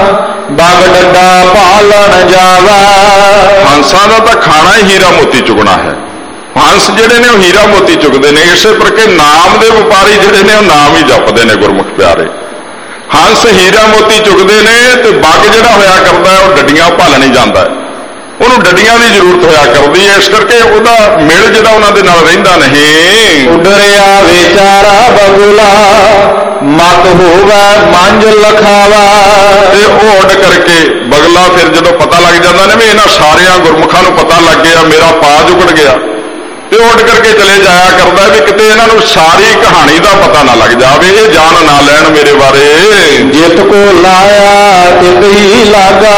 ਬਾਗ ਡੱਡਾ ਪਾਲਣ ਜਾਵਾ। ਹੰਸਾਂ ਦਾ ਤਾਂ ਖਾਣਾ ਹੀ ਹੀਰਾ ਮੋਤੀ ਚੁਗਣਾ ਹੈ। ਹੰਸ ਜਿਹੜੇ ਨੇ ਉਹ ਹੀਰਾ ਮੋਤੀ ਚੁਗਦੇ ਨੇ, ਇਸੇ ਕਰਕੇ ਨਾਮ ਦੇ ਵਪਾਰੀ ਜਿਹੜੇ ਨੇ ਉਹ ਨਾਮ ਹੀ ਜਪਦੇ ਨੇ ਗੁਰਮੁਖ ਪਿਆਰੇ। ਹੰਸ ਹੀਰਾ ਮੋਤੀ ਚੁਗਦੇ ਨੇ ਤੇ ਬੱਗ ਜਿਹੜਾ ਹੋਇਆ ਕਰਦਾ ਉਹ ਡੱਡੀਆਂ ਭਾਲਣ ਹੀ ਜਾਂਦਾ, ਉਹਨੂੰ ਡੱਡੀਆਂ ਦੀ ਜ਼ਰੂਰਤ ਹੋਇਆ ਕਰਦੀ ਹੈ। ਇਸ ਕਰਕੇ ਉਹਦਾ ਮਿਲ ਜਿਹੜਾ ਉਹਨਾਂ ਦੇ ਨਾਲ ਰਹਿੰਦਾ ਨਹੀਂ। ਉਡਰਿਆ ਵਿਚਾਰਾ ਬਗੁਲਾ ਮਤ ਹੋਵੇ ਮੰਜ ਲਖਾਵਾ। ਤੇ ਉਹ ਉੱਡ ਕਰਕੇ ਬਗਲਾ ਫਿਰ ਜਦੋਂ ਪਤਾ ਲੱਗ ਜਾਂਦਾ ਨੇ ਵੀ ਇਹਨਾਂ ਸਾਰਿਆਂ ਗੁਰਮੁਖਾਂ ਨੂੰ ਪਤਾ ਲੱਗ ਗਿਆ ਮੇਰਾ ਪਾਜ ਉਗੜ ਗਿਆ, ਤੇ ਉੱਡ ਕਰਕੇ ਚਲੇ ਜਾਇਆ ਕਰਦਾ ਵੀ ਕਿਤੇ ਇਹਨਾਂ ਨੂੰ ਸਾਰੀ ਕਹਾਣੀ ਦਾ ਪਤਾ ਨਾ ਲੱਗ ਜਾਵੇ, ਇਹ ਜਾਣ ਨਾ ਲੈਣ ਮੇਰੇ ਬਾਰੇ। ਜਿਤ ਕੋ ਲਾਇਆ ਤਿਤ ਹੀ ਲਾਗਾ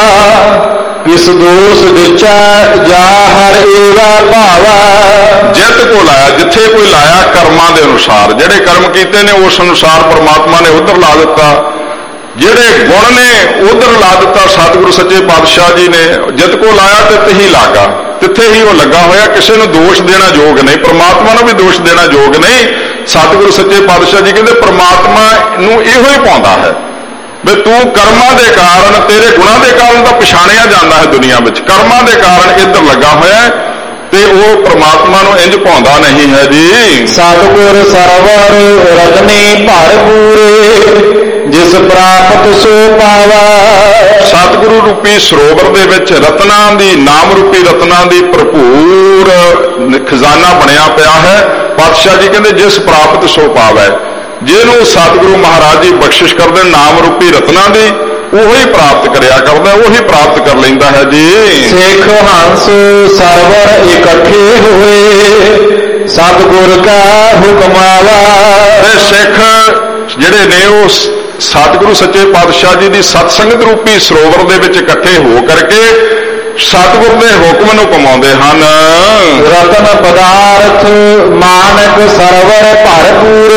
ਕਿਸ ਦੋਸ ਦਿੱਚਾ ਜਾ ਹਰ ਏਵਾ ਭਾਵਾ। ਜਿਤ ਕੋ ਲਾਇਆ, ਜਿੱਥੇ ਕੋਈ ਲਾਇਆ ਕਰਮਾਂ ਦੇ ਅਨੁਸਾਰ, ਜਿਹੜੇ ਕਰਮ ਕੀਤੇ ਨੇ ਉਸ ਅਨੁਸਾਰ ਪਰਮਾਤਮਾ ਨੇ ਉਧਰ ਲਾ ਦਿੱਤਾ, ਜਿਹੜੇ ਗੁਣ ਨੇ ਉਧਰ ਲਾ ਦਿੱਤਾ ਸਤਿਗੁਰੂ ਸੱਚੇ ਪਾਤਸ਼ਾਹ ਜੀ ਨੇ। ਜਿਤ ਕੋ ਲਾਇਆ ਤਿਤ ਹੀ ਲਾਗਾ, ਤਿੱਥੇ ਹੀ ਉਹ ਲੱਗਾ ਹੋਇਆ, ਕਿਸੇ ਨੂੰ ਦੋਸ਼ ਦੇਣਾ ਯੋਗ ਨਹੀਂ, ਪਰਮਾਤਮਾ ਨੂੰ ਵੀ ਦੋਸ਼ ਦੇਣਾ ਯੋਗ ਨਹੀਂ। ਸਤਿਗੁਰੂ ਸੱਚੇ ਪਾਤਸ਼ਾਹ ਜੀ ਕਹਿੰਦੇ ਪਰਮਾਤਮਾ ਨੂੰ ਇਹੋ ਹੀ ਪਾਉਂਦਾ ਹੈ ਵੀ ਤੂੰ ਕਰਮਾਂ ਦੇ ਕਾਰਨ, ਤੇਰੇ ਗੁਣਾਂ ਦੇ ਕਾਰਨ ਤਾਂ ਪਛਾਣਿਆ ਜਾਂਦਾ ਹੈ ਦੁਨੀਆ ਵਿੱਚ, ਕਰਮਾਂ ਦੇ ਕਾਰਨ ਇੱਧਰ ਲੱਗਾ ਹੋਇਆ ਤੇ ਉਹ ਪਰਮਾਤਮਾ ਨੂੰ ਇੰਜ ਪਾਉਂਦਾ ਨਹੀਂ ਹੈ ਜੀ। ਸਤਿਗੁਰ ਸਰਵਰ ਰਤਨੀ ਭਰ ਪੂਰੇ ਜਿਸ ਪ੍ਰਾਪਤ ਸੋ ਪਾਵਾ। ਸਤਿਗੁਰੂ ਰੂਪੀ ਸਰੋਵਰ ਦੇ ਵਿੱਚ ਰਤਨਾਂ ਦੀ, ਨਾਮ ਰੂਪੀ ਰਤਨਾਂ ਦੀ ਭਰਪੂਰ ਖਜ਼ਾਨਾ ਬਣਿਆ ਪਿਆ ਹੈ। ਪਾਤਸ਼ਾਹ ਜੀ ਕਹਿੰਦੇ ਜਿਸ ਪ੍ਰਾਪਤ ਸੋ ਪਾਵੈ, ਜਿਹਨੂੰ ਸਤਿਗੁਰੂ ਮਹਾਰਾਜ ਜੀ ਬਖਸ਼ਿਸ਼ ਕਰਦੇ ਨਾਮ ਰੂਪੀ ਰਤਨਾਂ ਦੀ, ਉਹੀ ਪ੍ਰਾਪਤ ਕਰਿਆ ਕਰਦਾ, ਉਹੀ ਪ੍ਰਾਪਤ ਕਰ ਲੈਂਦਾ ਹੈ ਜੀ। ਸਿੱਖ ਹੰਸ ਸਰਵਰ ਇਕੱਠੇ ਹੋਏ ਸਤਿਗੁਰ ਕਾ ਹੁਕਮਾਵਾ। ਤੇ ਸਿੱਖ ਜਿਹੜੇ ਨੇ ਉਹ ਸਤਿਗੁਰੂ ਸੱਚੇ ਪਾਤਸ਼ਾਹ ਜੀ ਦੀ ਸਤਸੰਗਤ ਰੂਪੀ ਸਰੋਵਰ ਦੇ ਵਿੱਚ ਇਕੱਠੇ ਹੋ ਕਰਕੇ ਸਤਿਗੁਰ ਦੇ ਹੁਕਮ ਨੂੰ ਕਮਾਉਂਦੇ ਹਨ। ਰਤਨ ਪਦਾਰਥ ਮਾਨਕ ਸਰਵਰ ਭਰ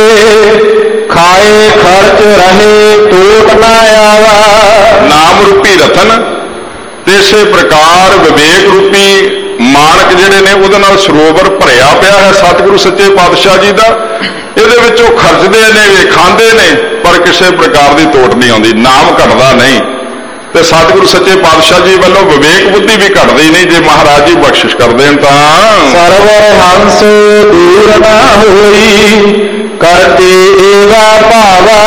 ਪੂਰੇ ਖਾਏ ਖਰਚ ਰਹੇ ਟੋਟ ਨਾ ਆਵਾ। ਨਾਮ ਰੂਪੀ ਰਤਨ ਤੇ ਇਸੇ ਪ੍ਰਕਾਰ ਵਿਵੇਕ ਰੂਪੀ ਮਾਨਕ ਜਿਹੜੇ ਨੇ ਉਹਦੇ ਨਾਲ ਸਰੋਵਰ ਭਰਿਆ ਪਿਆ ਹੈ ਸਤਿਗੁਰੂ ਸੱਚੇ ਪਾਤਸ਼ਾਹ ਜੀ ਦਾ। ਇਹਦੇ ਵਿੱਚ ਉਹ ਖਰਚਦੇ ਨੇ, ਖਾਂਦੇ ਨੇ, ਪਰ ਕਿਸੇ ਪ੍ਰਕਾਰ ਦੀ ਤੋਟ ਨਹੀਂ ਆਉਂਦੀ, ਨਾਮ ਘਟਦਾ ਨਹੀਂ। ਤੇ ਸਤਿਗੁਰੂ ਸੱਚੇ ਪਾਤਸ਼ਾਹ ਜੀ ਵੱਲੋਂ ਵਿਵੇਕ ਬੁੱਧੀ ਵੀ ਘਟਦੀ ਨਹੀਂ ਜੇ ਮਹਾਰਾਜ ਜੀ ਬਖਸ਼ਿਸ਼ ਕਰਦੇ ਹਨ ਤਾਂ। ਸਰਵਰ ਹੰਸ ਦੂਰ ਨਾ ਹੋਈ ਕਰਤੇ ਏਵਾ ਭਾਵਾ।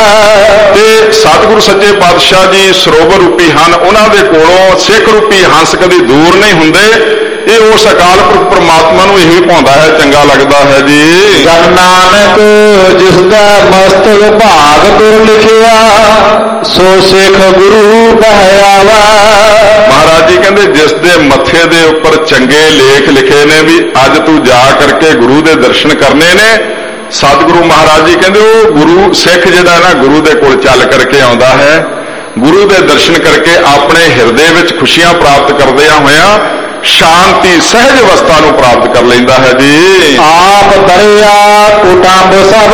ਤੇ ਸਤਿਗੁਰੂ ਸੱਚੇ ਪਾਤਸ਼ਾਹ ਜੀ ਸਰੋਵਰ ਰੂਪੀ ਹਨ, ਉਹਨਾਂ ਦੇ ਕੋਲੋਂ ਸਿੱਖ ਰੂਪੀ ਹੰਸ ਕਦੀ ਦੂਰ ਨਹੀਂ ਹੁੰਦੇ। ਇਹ ਉਸ ਅਕਾਲ ਪੁਰਖ ਪਰਮਾਤਮਾ ਨੂੰ ਇਹੀ ਪਾਉਂਦਾ ਹੈ, ਚੰਗਾ ਲੱਗਦਾ ਹੈ ਜੀ। ਜਨ ਨਾਨਕ ਜਿਸ ਦਾ ਮਸਤਕ ਭਾਗ ਤੁਰ ਲਿਖਿਆ ਸੋ ਸਿੱਖ ਗੁਰੂ ਕਹਿਆਵਾ। ਮਹਾਰਾਜ ਜੀ ਕਹਿੰਦੇ ਜਿਸ ਦੇ ਮੱਥੇ ਦੇ ਉੱਪਰ ਚੰਗੇ ਲੇਖ ਲਿਖੇ ਨੇ ਵੀ ਅੱਜ ਤੂੰ ਜਾ ਕਰਕੇ ਗੁਰੂ ਦੇ ਦਰਸ਼ਨ ਕਰਨੇ ਨੇ, ਸਤਿਗੁਰੂ ਮਹਾਰਾਜ ਜੀ ਕਹਿੰਦੇ ਉਹ ਗੁਰੂ ਸਿੱਖ ਜਿਹੜਾ ਨਾ ਗੁਰੂ ਦੇ ਕੋਲ ਚੱਲ ਕਰਕੇ ਆਉਂਦਾ ਹੈ, ਗੁਰੂ ਦੇ ਦਰਸ਼ਨ ਕਰਕੇ ਆਪਣੇ ਹਿਰਦੇ ਵਿੱਚ ਖੁਸ਼ੀਆਂ ਪ੍ਰਾਪਤ ਕਰਦਿਆਂ ਹੋਇਆਂ ਸ਼ਾਂਤੀ ਸਹਿਜ ਅਵਸਥਾ ਨੂੰ ਪ੍ਰਾਪਤ ਕਰ ਲੈਂਦਾ ਹੈ ਜੀ। ਆਪ ਦਰਿਆ ਕੁਟੰਬ ਸਭ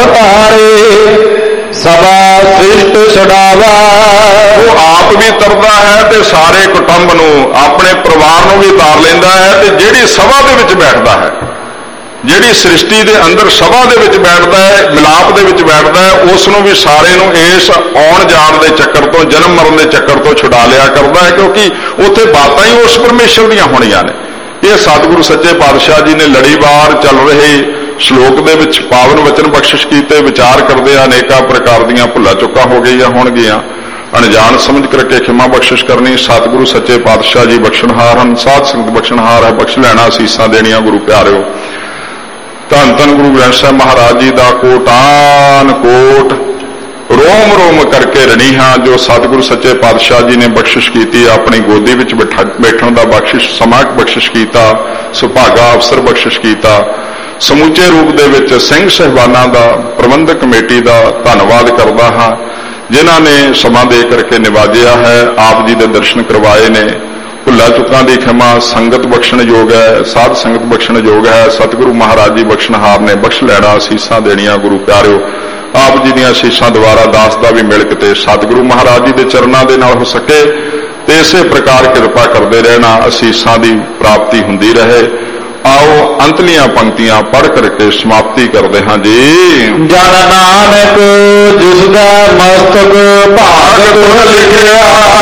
ਤਾਰੇ ਸਭਾ ਸ੍ਰਿਸ਼ਟ ਛਡਾਵਾ। ਉਹ ਆਪ ਵੀ ਤਰਦਾ ਹੈ ਤੇ ਸਾਰੇ ਕੁਟੰਬ ਨੂੰ, ਆਪਣੇ ਪਰਿਵਾਰ ਨੂੰ ਵੀ ਤਾਰ ਲੈਂਦਾ ਹੈ। ਤੇ ਜਿਹੜੀ ਸਭਾ ਦੇ ਵਿੱਚ ਬੈਠਦਾ ਹੈ, ਜਿਹੜੀ ਸ੍ਰਿਸ਼ਟੀ ਦੇ ਅੰਦਰ ਸਭਾ ਦੇ ਵਿੱਚ ਬੈਠਦਾ ਹੈ, ਮਿਲਾਪ ਦੇ ਵਿੱਚ ਬੈਠਦਾ ਹੈ, ਉਸ ਨੂੰ ਵੀ ਸਾਰੇ ਨੂੰ ਇਸ ਆਉਣ ਜਾਣ ਦੇ ਚੱਕਰ ਤੋਂ, ਜਨਮ ਮਰਨ ਦੇ ਚੱਕਰ ਤੋਂ ਛੁਡਾ ਲਿਆ ਕਰਦਾ ਹੈ, ਕਿਉਂਕਿ ਉੱਥੇ ਬਾਤਾਂ ਹੀ ਉਸ ਪਰਮੇਸ਼ਰ ਦੀਆਂ ਹੋਣੀਆਂ ਨੇ। ਇਹ ਸਤਿਗੁਰੂ ਸੱਚੇ ਪਾਤਸ਼ਾਹ ਜੀ ਨੇ ਲੜੀਵਾਰ ਚੱਲ ਰਹੇ ਸ਼ਲੋਕ ਦੇ ਵਿੱਚ ਪਾਵਨ ਵਚਨ ਬਖਸ਼ਿਸ਼ ਕੀਤੇ, ਵਿਚਾਰ ਕਰਦੇ ਅਨੇਕਾਂ ਪ੍ਰਕਾਰ ਦੀਆਂ ਭੁੱਲਾਂ ਚੁੱਕਾਂ ਹੋ ਗਈਆਂ ਹੋਣਗੀਆਂ, ਅਣਜਾਣ ਸਮਝ ਕਰਕੇ ਖਿਮਾ ਬਖਸ਼ਿਸ਼ ਕਰਨੀ। ਸਤਿਗੁਰੂ ਸੱਚੇ ਪਾਤਸ਼ਾਹ ਜੀ ਬਖਸ਼ਣਹਾਰ ਹਨ, ਸਾਧ ਸੰਗਤ ਬਖਸ਼ਣਹਾਰ ਹੈ, ਬਖਸ਼ ਲੈਣਾ, ਅਸੀਸਾਂ ਦੇਣੀਆਂ ਗੁਰੂ ਪਿਆਰਿਓ। ਧੰਨ ਧੰਨ ਗੁਰੂ ਗ੍ਰੰਥ ਸਾਹਿਬ ਮਹਾਰਾਜ ਜੀ ਦਾ ਕੋਟਾਨ ਕੋਟ ਰੋਮ ਰੋਮ ਕਰਕੇ ਰਣੀਹਾਂ ਜੋ ਸਤਿਗੁਰੂ ਸੱਚੇ ਪਾਤਸ਼ਾਹ ਜੀ ਨੇ ਬਖਸ਼ਿਸ਼ ਕੀਤੀ, ਆਪਣੀ ਗੋਦੀ ਵਿੱਚ ਬੈਠਣ ਦਾ ਬਖਸ਼ਿਸ਼ ਸਮਾਂ ਬਖਸ਼ਿਸ਼ ਕੀਤਾ, ਸੁਭਾਗਾ ਅਵਸਰ ਬਖਸ਼ਿਸ਼ ਕੀਤਾ। ਸਮੁੱਚੇ ਰੂਪ ਦੇ ਵਿੱਚ ਸਿੰਘ ਸਹਿਬਾਨਾਂ ਦਾ, ਪ੍ਰਬੰਧਕ ਕਮੇਟੀ ਦਾ ਧੰਨਵਾਦ ਕਰਦਾ ਹਾਂ ਜਿਨ੍ਹਾਂ ਨੇ ਸਮਾਂ ਦੇ ਕਰਕੇ ਨਿਵਾਜਿਆ ਹੈ, ਆਪ ਜੀ ਦੇ ਦਰਸ਼ਨ ਕਰਵਾਏ ਨੇ। ਭੁੱਲਾਂ ਚੁੱਕਾਂ ਦੀ ਖਿਮਾ, ਸੰਗਤ ਬਖਸ਼ਣ ਯੋਗ ਹੈ, ਸਾਧ ਸੰਗਤ ਬਖਸ਼ਣ ਯੋਗ ਹੈ। ਸਤਿਗੁਰੂ ਮਹਾਰਾਜ ਜੀ ਬਖਸ਼ਣਹਾਰ ਨੇ, ਬਖਸ਼ ਲੈਣਾ, ਅਸੀਸਾਂ ਦੇਣੀਆਂ ਗੁਰੂ ਪਿਆਰਿਓ। ਆਪ ਜੀ ਦੀਆਂ ਅਸੀਸਾਂ ਦੁਆਰਾ ਦਾਸ ਦਾ ਵੀ ਮਿਲ ਕਿਤੇ ਸਤਿਗੁਰੂ ਮਹਾਰਾਜ ਜੀ ਦੇ ਚਰਨਾਂ ਦੇ ਨਾਲ ਹੋ ਸਕੇ ਤੇ ਇਸੇ ਪ੍ਰਕਾਰ ਕਿਰਪਾ ਕਰਦੇ ਰਹਿਣਾ, ਅਸੀਸਾਂ ਦੀ ਪ੍ਰਾਪਤੀ ਹੁੰਦੀ ਰਹੇ। ਆਓ ਅੰਤਲੀਆਂ ਪੰਕਤੀਆਂ ਪੜ੍ਹ ਕਰਕੇ ਸਮਾਪਤੀ ਕਰਦੇ ਹਾਂ ਜੀ। ਜਨ ਨਾਨਕ ਜਿਸ ਦਾ ਮਸਤਕ ਭਾਗ ਤੁਰ ਲਿਖਿਆ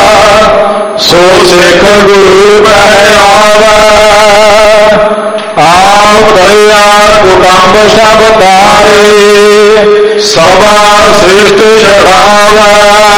ਸੋ ਸਿੱਖ ਗੁਰੂ ਕਹਿਆਵਾ। ਆਪ ਦਰਿਆ ਕੁਟੰਬ ਸਭ ਤਾਰੇ ਸਭਾ ਸ੍ਰਿਸ਼ਟ ਛਡਾਵਾ।